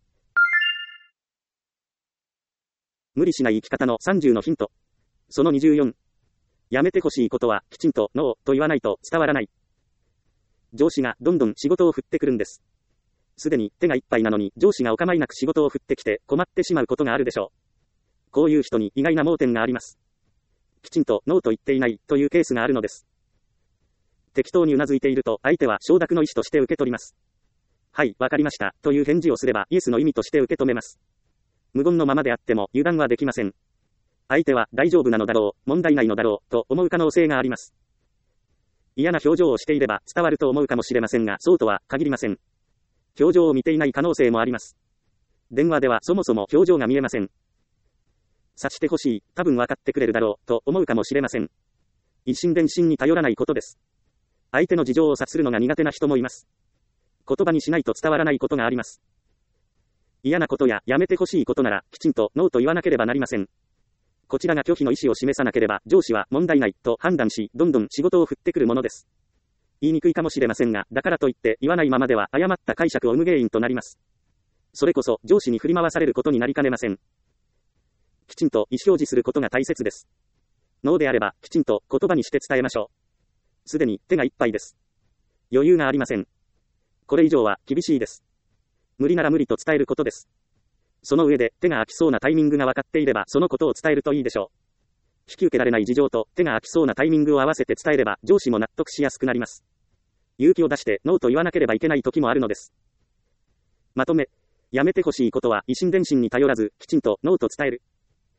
無理しない生き方のさんじゅうのヒント。そのにじゅうよん。やめてほしいことは、きちんと、ノーと言わないと伝わらない。上司がどんどん仕事を振ってくるんです。すでに手がいっぱいなのに、上司がお構いなく仕事を振ってきて困ってしまうことがあるでしょう。こういう人に意外な盲点があります。きちんと、ノーと言っていないというケースがあるのです。適当にうなずいていると、相手は承諾の意思として受け取ります。はい、わかりました、という返事をすれば、イエスの意味として受け止めます。無言のままであっても油断はできません。相手は大丈夫なのだろう、問題ないのだろう、と思う可能性があります。嫌な表情をしていれば伝わると思うかもしれませんが、そうとは限りません。表情を見ていない可能性もあります。電話ではそもそも表情が見えません。察してほしい、多分分かってくれるだろう、と思うかもしれません。一心伝心に頼らないことです。相手の事情を察するのが苦手な人もいます。言葉にしないと伝わらないことがあります。嫌なことややめてほしいことなら、きちんとノーと言わなければなりません。こちらが拒否の意思を示さなければ、上司は問題ないと判断し、どんどん仕事を振ってくるものです。言いにくいかもしれませんが、だからといって言わないままでは誤った解釈を生む原因となります。それこそ上司に振り回されることになりかねません。きちんと意思表示することが大切です。ノーであれば、きちんと言葉にして伝えましょう。すでに手がいっぱいです。余裕がありません。これ以上は厳しいです。無理なら無理と伝えることです。その上で手が空きそうなタイミングが分かっていればそのことを伝えるといいでしょう。引き受けられない事情と手が空きそうなタイミングを合わせて伝えれば上司も納得しやすくなります。勇気を出してノーと言わなければいけない時もあるのです。まとめ、やめてほしいことは一心伝心に頼らずきちんとノーと伝える。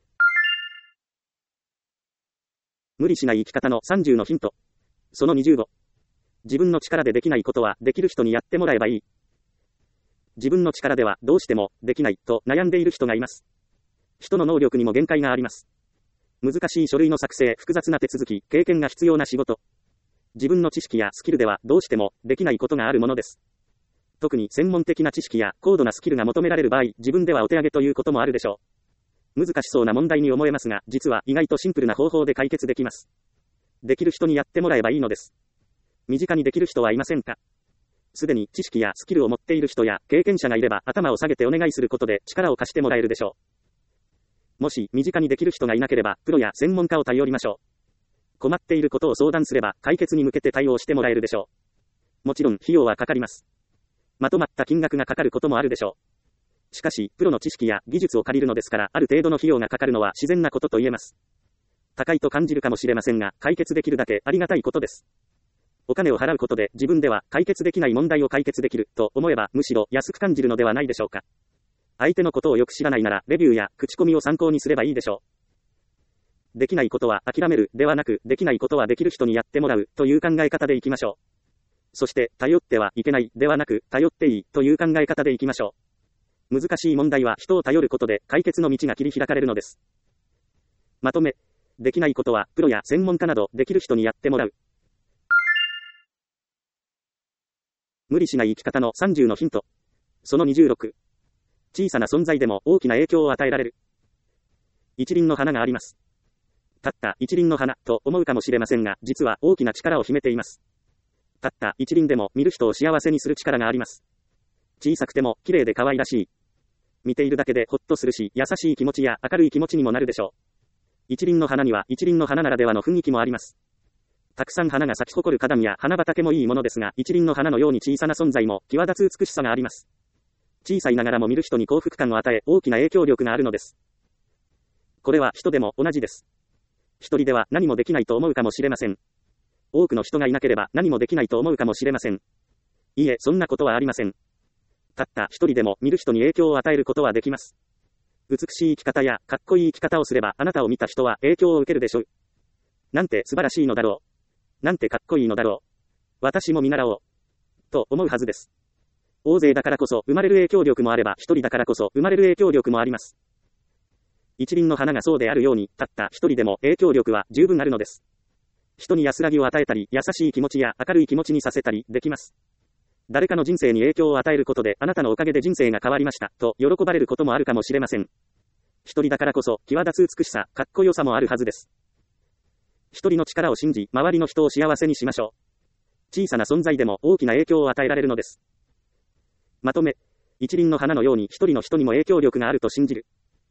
無理しない生き方のさんじゅうのヒント。そのにじゅうご。自分の力でできないことはできる人にやってもらえばいい。自分の力ではどうしてもできないと悩んでいる人がいます。人の能力にも限界があります。難しい書類の作成、複雑な手続き、経験が必要な仕事。 自分の知識やスキルではどうしてもできないことがあるものです。特に専門的な知識や高度なスキルが求められる場合、自分ではお手上げということもあるでしょう。難しそうな問題に思えますが、実は意外とシンプルな方法で解決できます。できる人にやってもらえばいいのです。身近にできる人はいませんか？すでに知識やスキルを持っている人や経験者がいれば頭を下げてお願いすることで力を貸してもらえるでしょう。もし身近にできる人がいなければ、プロや専門家を頼りましょう。困っていることを相談すれば解決に向けて対応してもらえるでしょう。もちろん費用はかかります。まとまった金額がかかることもあるでしょう。しかし、プロの知識や技術を借りるのですから、ある程度の費用がかかるのは自然なことと言えます。高いと感じるかもしれませんが、解決できるだけありがたいことです。お金を払うことで自分では解決できない問題を解決できると思えば、むしろ安く感じるのではないでしょうか。相手のことをよく知らないなら、レビューや口コミを参考にすればいいでしょう。できないことは諦めるではなく、できないことはできる人にやってもらうという考え方でいきましょう。そして、頼ってはいけないではなく、頼っていいという考え方でいきましょう。難しい問題は人を頼ることで解決の道が切り開かれるのです。まとめ、できないことはプロや専門家などできる人にやってもらう。無理しない生き方のさんじゅうのヒント。そのにじゅうろく。小さな存在でも大きな影響を与えられる。一輪の花があります。たった一輪の花と思うかもしれませんが、実は大きな力を秘めています。たった一輪でも見る人を幸せにする力があります。小さくても綺麗で可愛らしい。見ているだけでほっとするし、優しい気持ちや明るい気持ちにもなるでしょう。一輪の花には一輪の花ならではの雰囲気もあります。たくさん花が咲き誇る花壇や花畑もいいものですが、一輪の花のように小さな存在も際立つ美しさがあります。小さいながらも見る人に幸福感を与え、大きな影響力があるのです。これは人でも同じです。一人では何もできないと思うかもしれません。多くの人がいなければ何もできないと思うかもしれません。いいえ、そんなことはありません。たった一人でも見る人に影響を与えることはできます。美しい生き方やかっこいい生き方をすれば、あなたを見た人は影響を受けるでしょう。なんて素晴らしいのだろう。なんてかっこいいのだろう。私も見習おう。と思うはずです。大勢だからこそ生まれる影響力もあれば、一人だからこそ生まれる影響力もあります。一輪の花がそうであるように、たった一人でも影響力は十分あるのです。人に安らぎを与えたり、優しい気持ちや明るい気持ちにさせたりできます。誰かの人生に影響を与えることで、あなたのおかげで人生が変わりました、と喜ばれることもあるかもしれません。一人だからこそ、際立つ美しさ、かっこよさもあるはずです。一人の力を信じ、周りの人を幸せにしましょう。小さな存在でも大きな影響を与えられるのです。まとめ、一輪の花のように一人の人にも影響力があると信じる。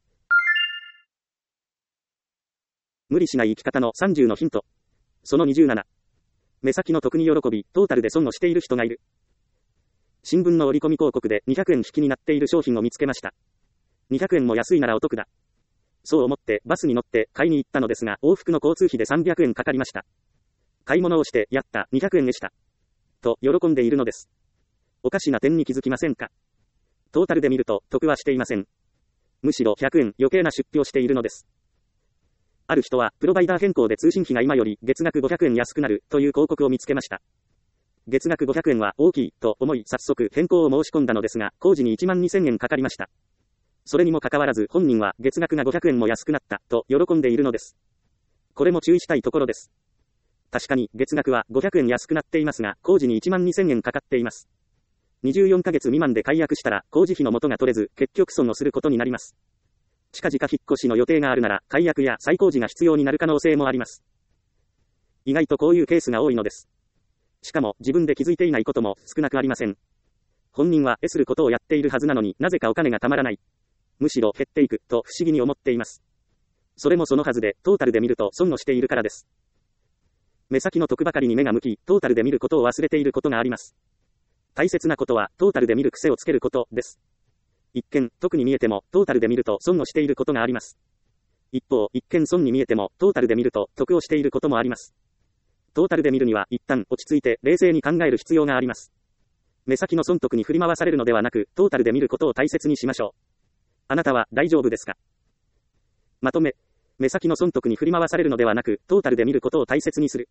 無理しない生き方のさんじゅうのヒント。そのにじゅうなな。目先の得に喜び、トータルで損をしている人がいる。新聞の折り込み広告でにひゃくえん引きになっている商品を見つけました。にひゃくえんも安いならお得だ。そう思ってバスに乗って買いに行ったのですが、往復の交通費でさんびゃくえんかかりました。買い物をして、やった、にひゃくえんでした。と喜んでいるのです。おかしな点に気づきませんか？トータルで見ると得はしていません。むしろひゃくえん余計な出費をしているのです。ある人は、プロバイダー変更で通信費が今より月額ごひゃくえん安くなるという広告を見つけました。月額ごひゃくえんは大きいと思い早速変更を申し込んだのですが、工事にいちまんにせんえんかかりました。それにもかかわらず本人は月額がごひゃくえんも安くなったと喜んでいるのです。これも注意したいところです。確かに月額はごひゃくえん安くなっていますが、工事にいちまんにせんえんかかっています。にじゅうよんかげつ未満で解約したら工事費の元が取れず結局損をすることになります。近々引っ越しの予定があるなら解約や再工事が必要になる可能性もあります。意外とこういうケースが多いのです。しかも自分で気づいていないことも少なくありません。本人は得することをやっているはずなのになぜかお金がたまらない。むしろ減っていくと不思議に思っています。それもそのはずでトータルで見ると損をしているからです。目先の得ばかりに目が向き、トータルで見ることを忘れていることがあります。大切なことはトータルで見る癖をつけることです。一見、得に見えても、トータルで見ると損をしていることがあります。一方、一見損に見えても、トータルで見ると得をしていることもあります。トータルで見るには、一旦落ち着いて冷静に考える必要があります。目先の損得に振り回されるのではなく、トータルで見ることを大切にしましょう。あなたは大丈夫ですか？まとめ、目先の損得に振り回されるのではなく、トータルで見ることを大切にする。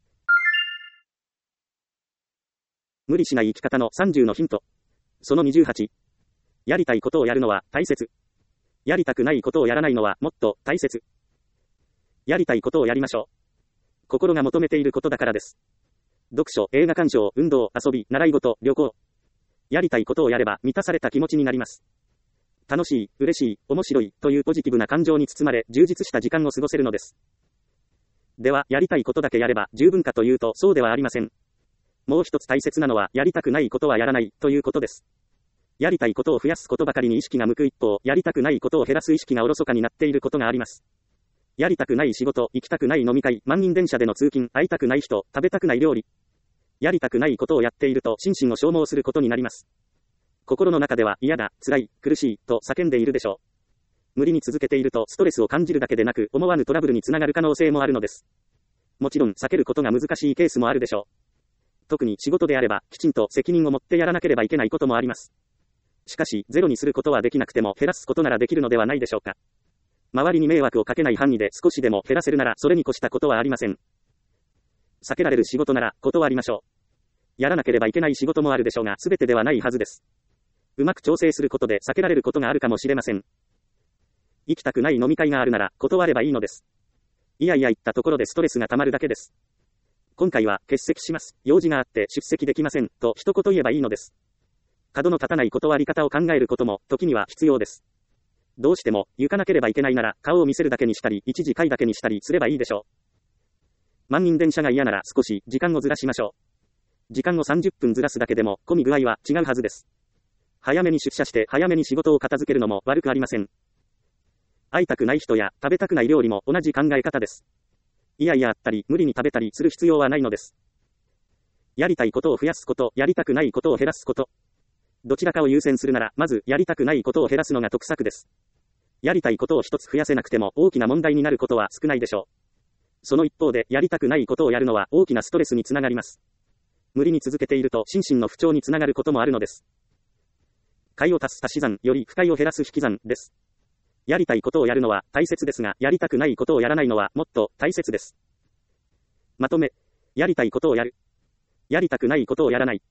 無理しない生き方のさんじゅうのヒント。そのにじゅうはち。やりたいことをやるのは大切。やりたくないことをやらないのはもっと大切。やりたいことをやりましょう。心が求めていることだからです。 読書、映画鑑賞、運動、遊び、習い事、旅行。やりたいことをやれば満たされた気持ちになります。楽しい、嬉しい、面白いというポジティブな感情に包まれ充実した時間を過ごせるのです。では、やりたいことだけやれば十分かというとそうではありません。もう一つ大切なのはやりたくないことはやらないということです。やりたいことを増やすことばかりに意識が向く一方、やりたくないことを減らす意識がおろそかになっていることがあります。やりたくない仕事、行きたくない飲み会、満員電車での通勤、会いたくない人、食べたくない料理。やりたくないことをやっていると心身を消耗することになります。心の中では嫌だ、辛い、苦しい、と叫んでいるでしょう。無理に続けているとストレスを感じるだけでなく思わぬトラブルにつながる可能性もあるのです。もちろん避けることが難しいケースもあるでしょう。特に仕事であればきちんと責任を持ってやらなければいけないこともあります。しかしゼロにすることはできなくても減らすことならできるのではないでしょうか。周りに迷惑をかけない範囲で少しでも減らせるならそれに越したことはありません。避けられる仕事なら断りましょう。やらなければいけない仕事もあるでしょうが全てではないはずです。うまく調整することで避けられることがあるかもしれません。行きたくない飲み会があるなら断ればいいのです。いやいや言ったところでストレスが溜まるだけです。今回は欠席します。用事があって出席できません。と一言言えばいいのです。角の立たない断り方を考えることも時には必要です。どうしても行かなければいけないなら顔を見せるだけにしたり一時会だけにしたりすればいいでしょう。満員電車が嫌なら少し時間をずらしましょう。時間をさんじゅっぷんずらすだけでも混み具合は違うはずです。早めに出社して早めに仕事を片付けるのも悪くありません。会いたくない人や食べたくない料理も同じ考え方です。いやいやあったり無理に食べたりする必要はないのです。やりたいことを増やすこと、やりたくないことを減らすこと。どちらかを優先するならまずやりたくないことを減らすのが得策です。やりたいことを一つ増やせなくても大きな問題になることは少ないでしょう。その一方でやりたくないことをやるのは大きなストレスにつながります。無理に続けていると心身の不調につながることもあるのです。解を足す足し算より不快を減らす引き算です。やりたいことをやるのは大切ですが、やりたくないことをやらないのはもっと大切です。まとめ、やりたいことをやる。やりたくないことをやらない。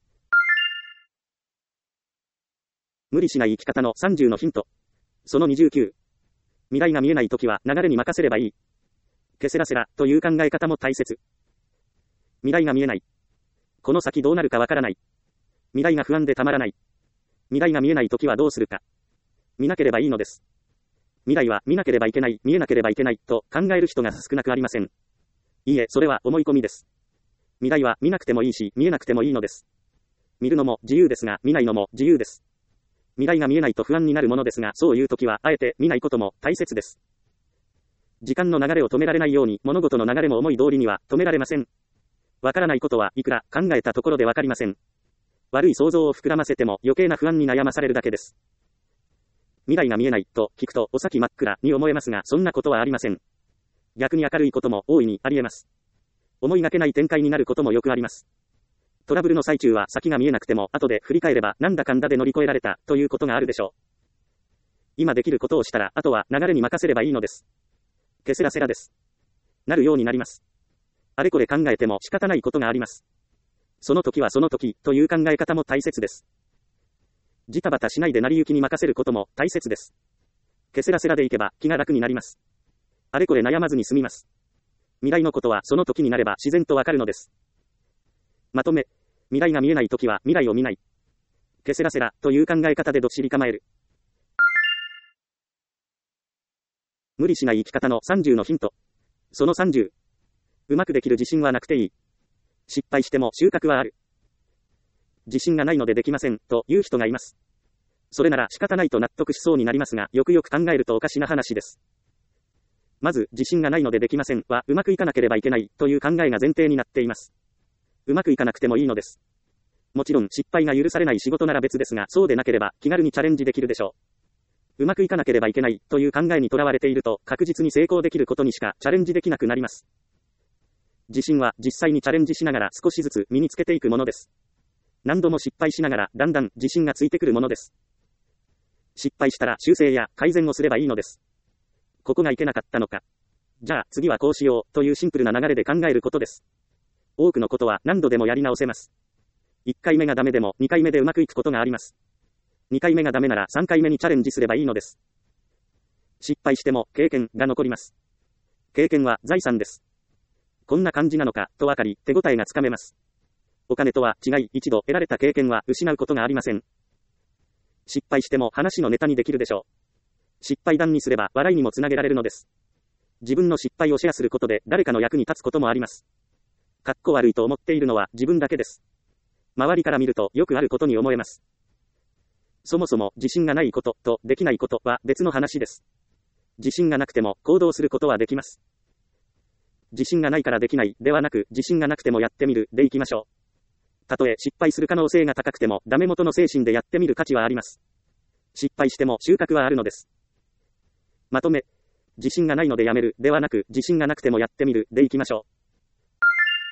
無理しない生き方のさんじゅうのヒント。そのにじゅうきゅう。未来が見えないときは流れに任せればいい。ケセラセラという考え方も大切。未来が見えない。この先どうなるかわからない。未来が不安でたまらない。未来が見えないときはどうするか。見なければいいのです。未来は見なければいけない、見えなければいけないと考える人が少なくありません。いいえ、それは思い込みです。未来は見なくてもいいし、見えなくてもいいのです。見るのも自由ですが、見ないのも自由です。未来が見えないと不安になるものですが、そういうときはあえて見ないことも大切です。時間の流れを止められないように、物事の流れも思い通りには止められません。わからないことはいくら考えたところでわかりません。悪い想像を膨らませても余計な不安に悩まされるだけです。未来が見えないと聞くとお先真っ暗に思えますが、そんなことはありません。逆に明るいことも大いにあり得ます。思いがけない展開になることもよくあります。トラブルの最中は先が見えなくても後で振り返ればなんだかんだで乗り越えられたということがあるでしょう。今できることをしたらあとは流れに任せればいいのです。ケセラセラです。なるようになります。あれこれ考えても仕方ないことがあります。その時はその時という考え方も大切です。ジタバタしないで成り行きに任せることも大切です。ケセラセラでいけば気が楽になります。あれこれ悩まずに済みます。未来のことはその時になれば自然とわかるのです。まとめ、未来が見えない時は未来を見ない。ケセラセラという考え方でどっしり構える。無理しない生き方のさんじゅうのヒント。そのさんじゅう。うまくできる自信はなくていい。失敗しても収穫はある。自信がないのでできませんという人がいます。それなら仕方ないと納得しそうになりますが、よくよく考えるとおかしな話です。まず自信がないのでできませんはうまくいかなければいけないという考えが前提になっています。うまくいかなくてもいいのです。もちろん失敗が許されない仕事なら別ですが、そうでなければ気軽にチャレンジできるでしょう。うまくいかなければいけないという考えにとらわれていると確実に成功できることにしかチャレンジできなくなります。自信は実際にチャレンジしながら少しずつ身につけていくものです。何度も失敗しながらだんだん自信がついてくるものです。失敗したら修正や改善をすればいいのです。ここがいけなかったのか。じゃあ次はこうしようというシンプルな流れで考えることです。多くのことは何度でもやり直せます。いっかいめがダメでもにかいめでうまくいくことがあります。にかいめがダメならさんかいめにチャレンジすればいいのです。失敗しても経験が残ります。経験は財産です。 こんな感じなのか、とわかり、手応えがつかめます。お金とは違い、一度得られた経験は失うことがありません。失敗しても話のネタにできるでしょう。失敗談にすれば笑いにもつなげられるのです。自分の失敗をシェアすることで誰かの役に立つこともあります。かっこ悪いと思っているのは自分だけです。周りから見るとよくあることに思えます。そもそも自信がないこととできないことは別の話です。自信がなくても行動することはできます。自信がないからできないではなく、自信がなくてもやってみるでいきましょう。たとえ失敗する可能性が高くてもダメ元の精神でやってみる価値はあります。失敗しても収穫はあるのです。まとめ、自信がないのでやめるではなく、自信がなくてもやってみるでいきましょう。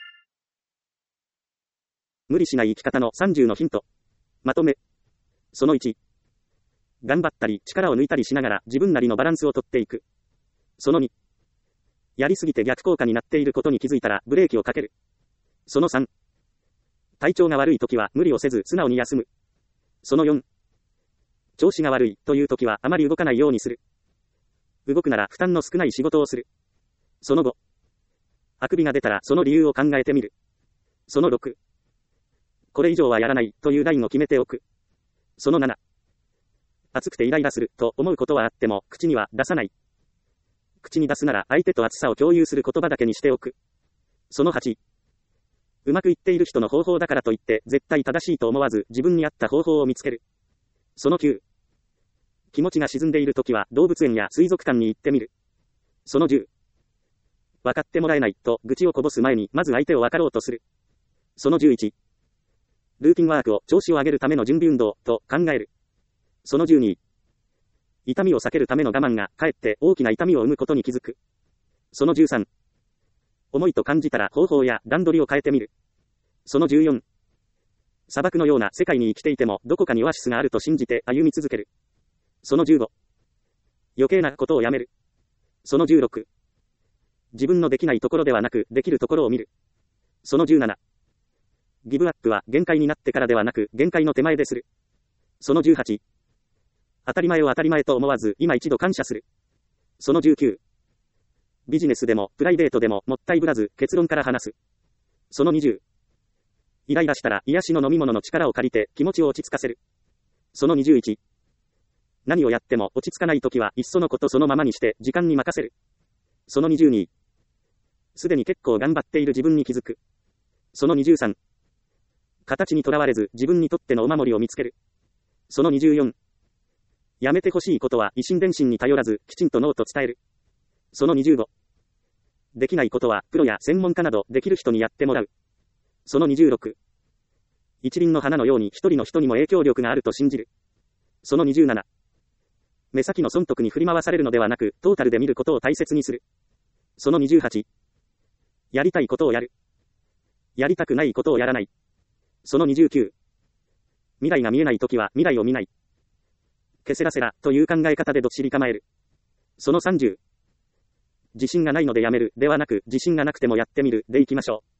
無理しない生き方のさんじゅうのヒント。まとめ。そのいち。頑張ったり力を抜いたりしながら自分なりのバランスをとっていく。そのに。やりすぎて逆効果になっていることに気づいたらブレーキをかける。そのさん。体調が悪いときは無理をせず素直に休む。そのよん。調子が悪いというときはあまり動かないようにする。動くなら負担の少ない仕事をする。そのご。あくびが出たらその理由を考えてみる。そのろく。これ以上はやらないというラインを決めておく。そのなな。熱くてイライラすると思うことはあっても口には出さない。口に出すなら相手と熱さを共有する言葉だけにしておく。そのはち。うまくいっている人の方法だからといって絶対正しいと思わず自分に合った方法を見つける。そのきゅう。気持ちが沈んでいるときは動物園や水族館に行ってみる。そのじゅう。分かってもらえないと愚痴をこぼす前にまず相手を分かろうとする。そのじゅういち。ルーティンワークを調子を上げるための準備運動と考える。そのじゅうに。痛みを避けるための我慢がかえって大きな痛みを生むことに気づく。そのじゅうさん。重いと感じたら方法や段取りを変えてみる。そのじゅうよん。砂漠のような世界に生きていてもどこかにオアシスがあると信じて歩み続ける。そのじゅうご。余計なことをやめる。そのじゅうろく。自分のできないところではなくできるところを見る。そのじゅうなな。ギブアップは限界になってからではなく限界の手前でする。そのじゅうはち。当たり前を当たり前と思わず今一度感謝する。そのじゅうきゅう。ビジネスでもプライベートでももったいぶらず結論から話す。そのにじゅう。イライラしたら癒しの飲み物の力を借りて気持ちを落ち着かせる。そのにじゅういち。何をやっても落ち着かないときはいっそのことそのままにして時間に任せる。そのにじゅうに。すでに結構頑張っている自分に気づく。そのにじゅうさん。形にとらわれず自分にとってのお守りを見つける。そのにじゅうよん。やめてほしいことは以心伝心に頼らずきちんとノーと伝える。そのにじゅうご。できないことはプロや専門家などできる人にやってもらう。そのにじゅうろく。一輪の花のように一人の人にも影響力があると信じる。そのにじゅうなな。目先の損得に振り回されるのではなくトータルで見ることを大切にする。そのにじゅうはち。やりたいことをやる。やりたくないことをやらない。そのにじゅうきゅう。未来が見えないときは未来を見ない。ケセラセラという考え方でどっしり構える。そのさんじゅう。自信がないのでやめるではなく自信がなくてもやってみるでいきましょう。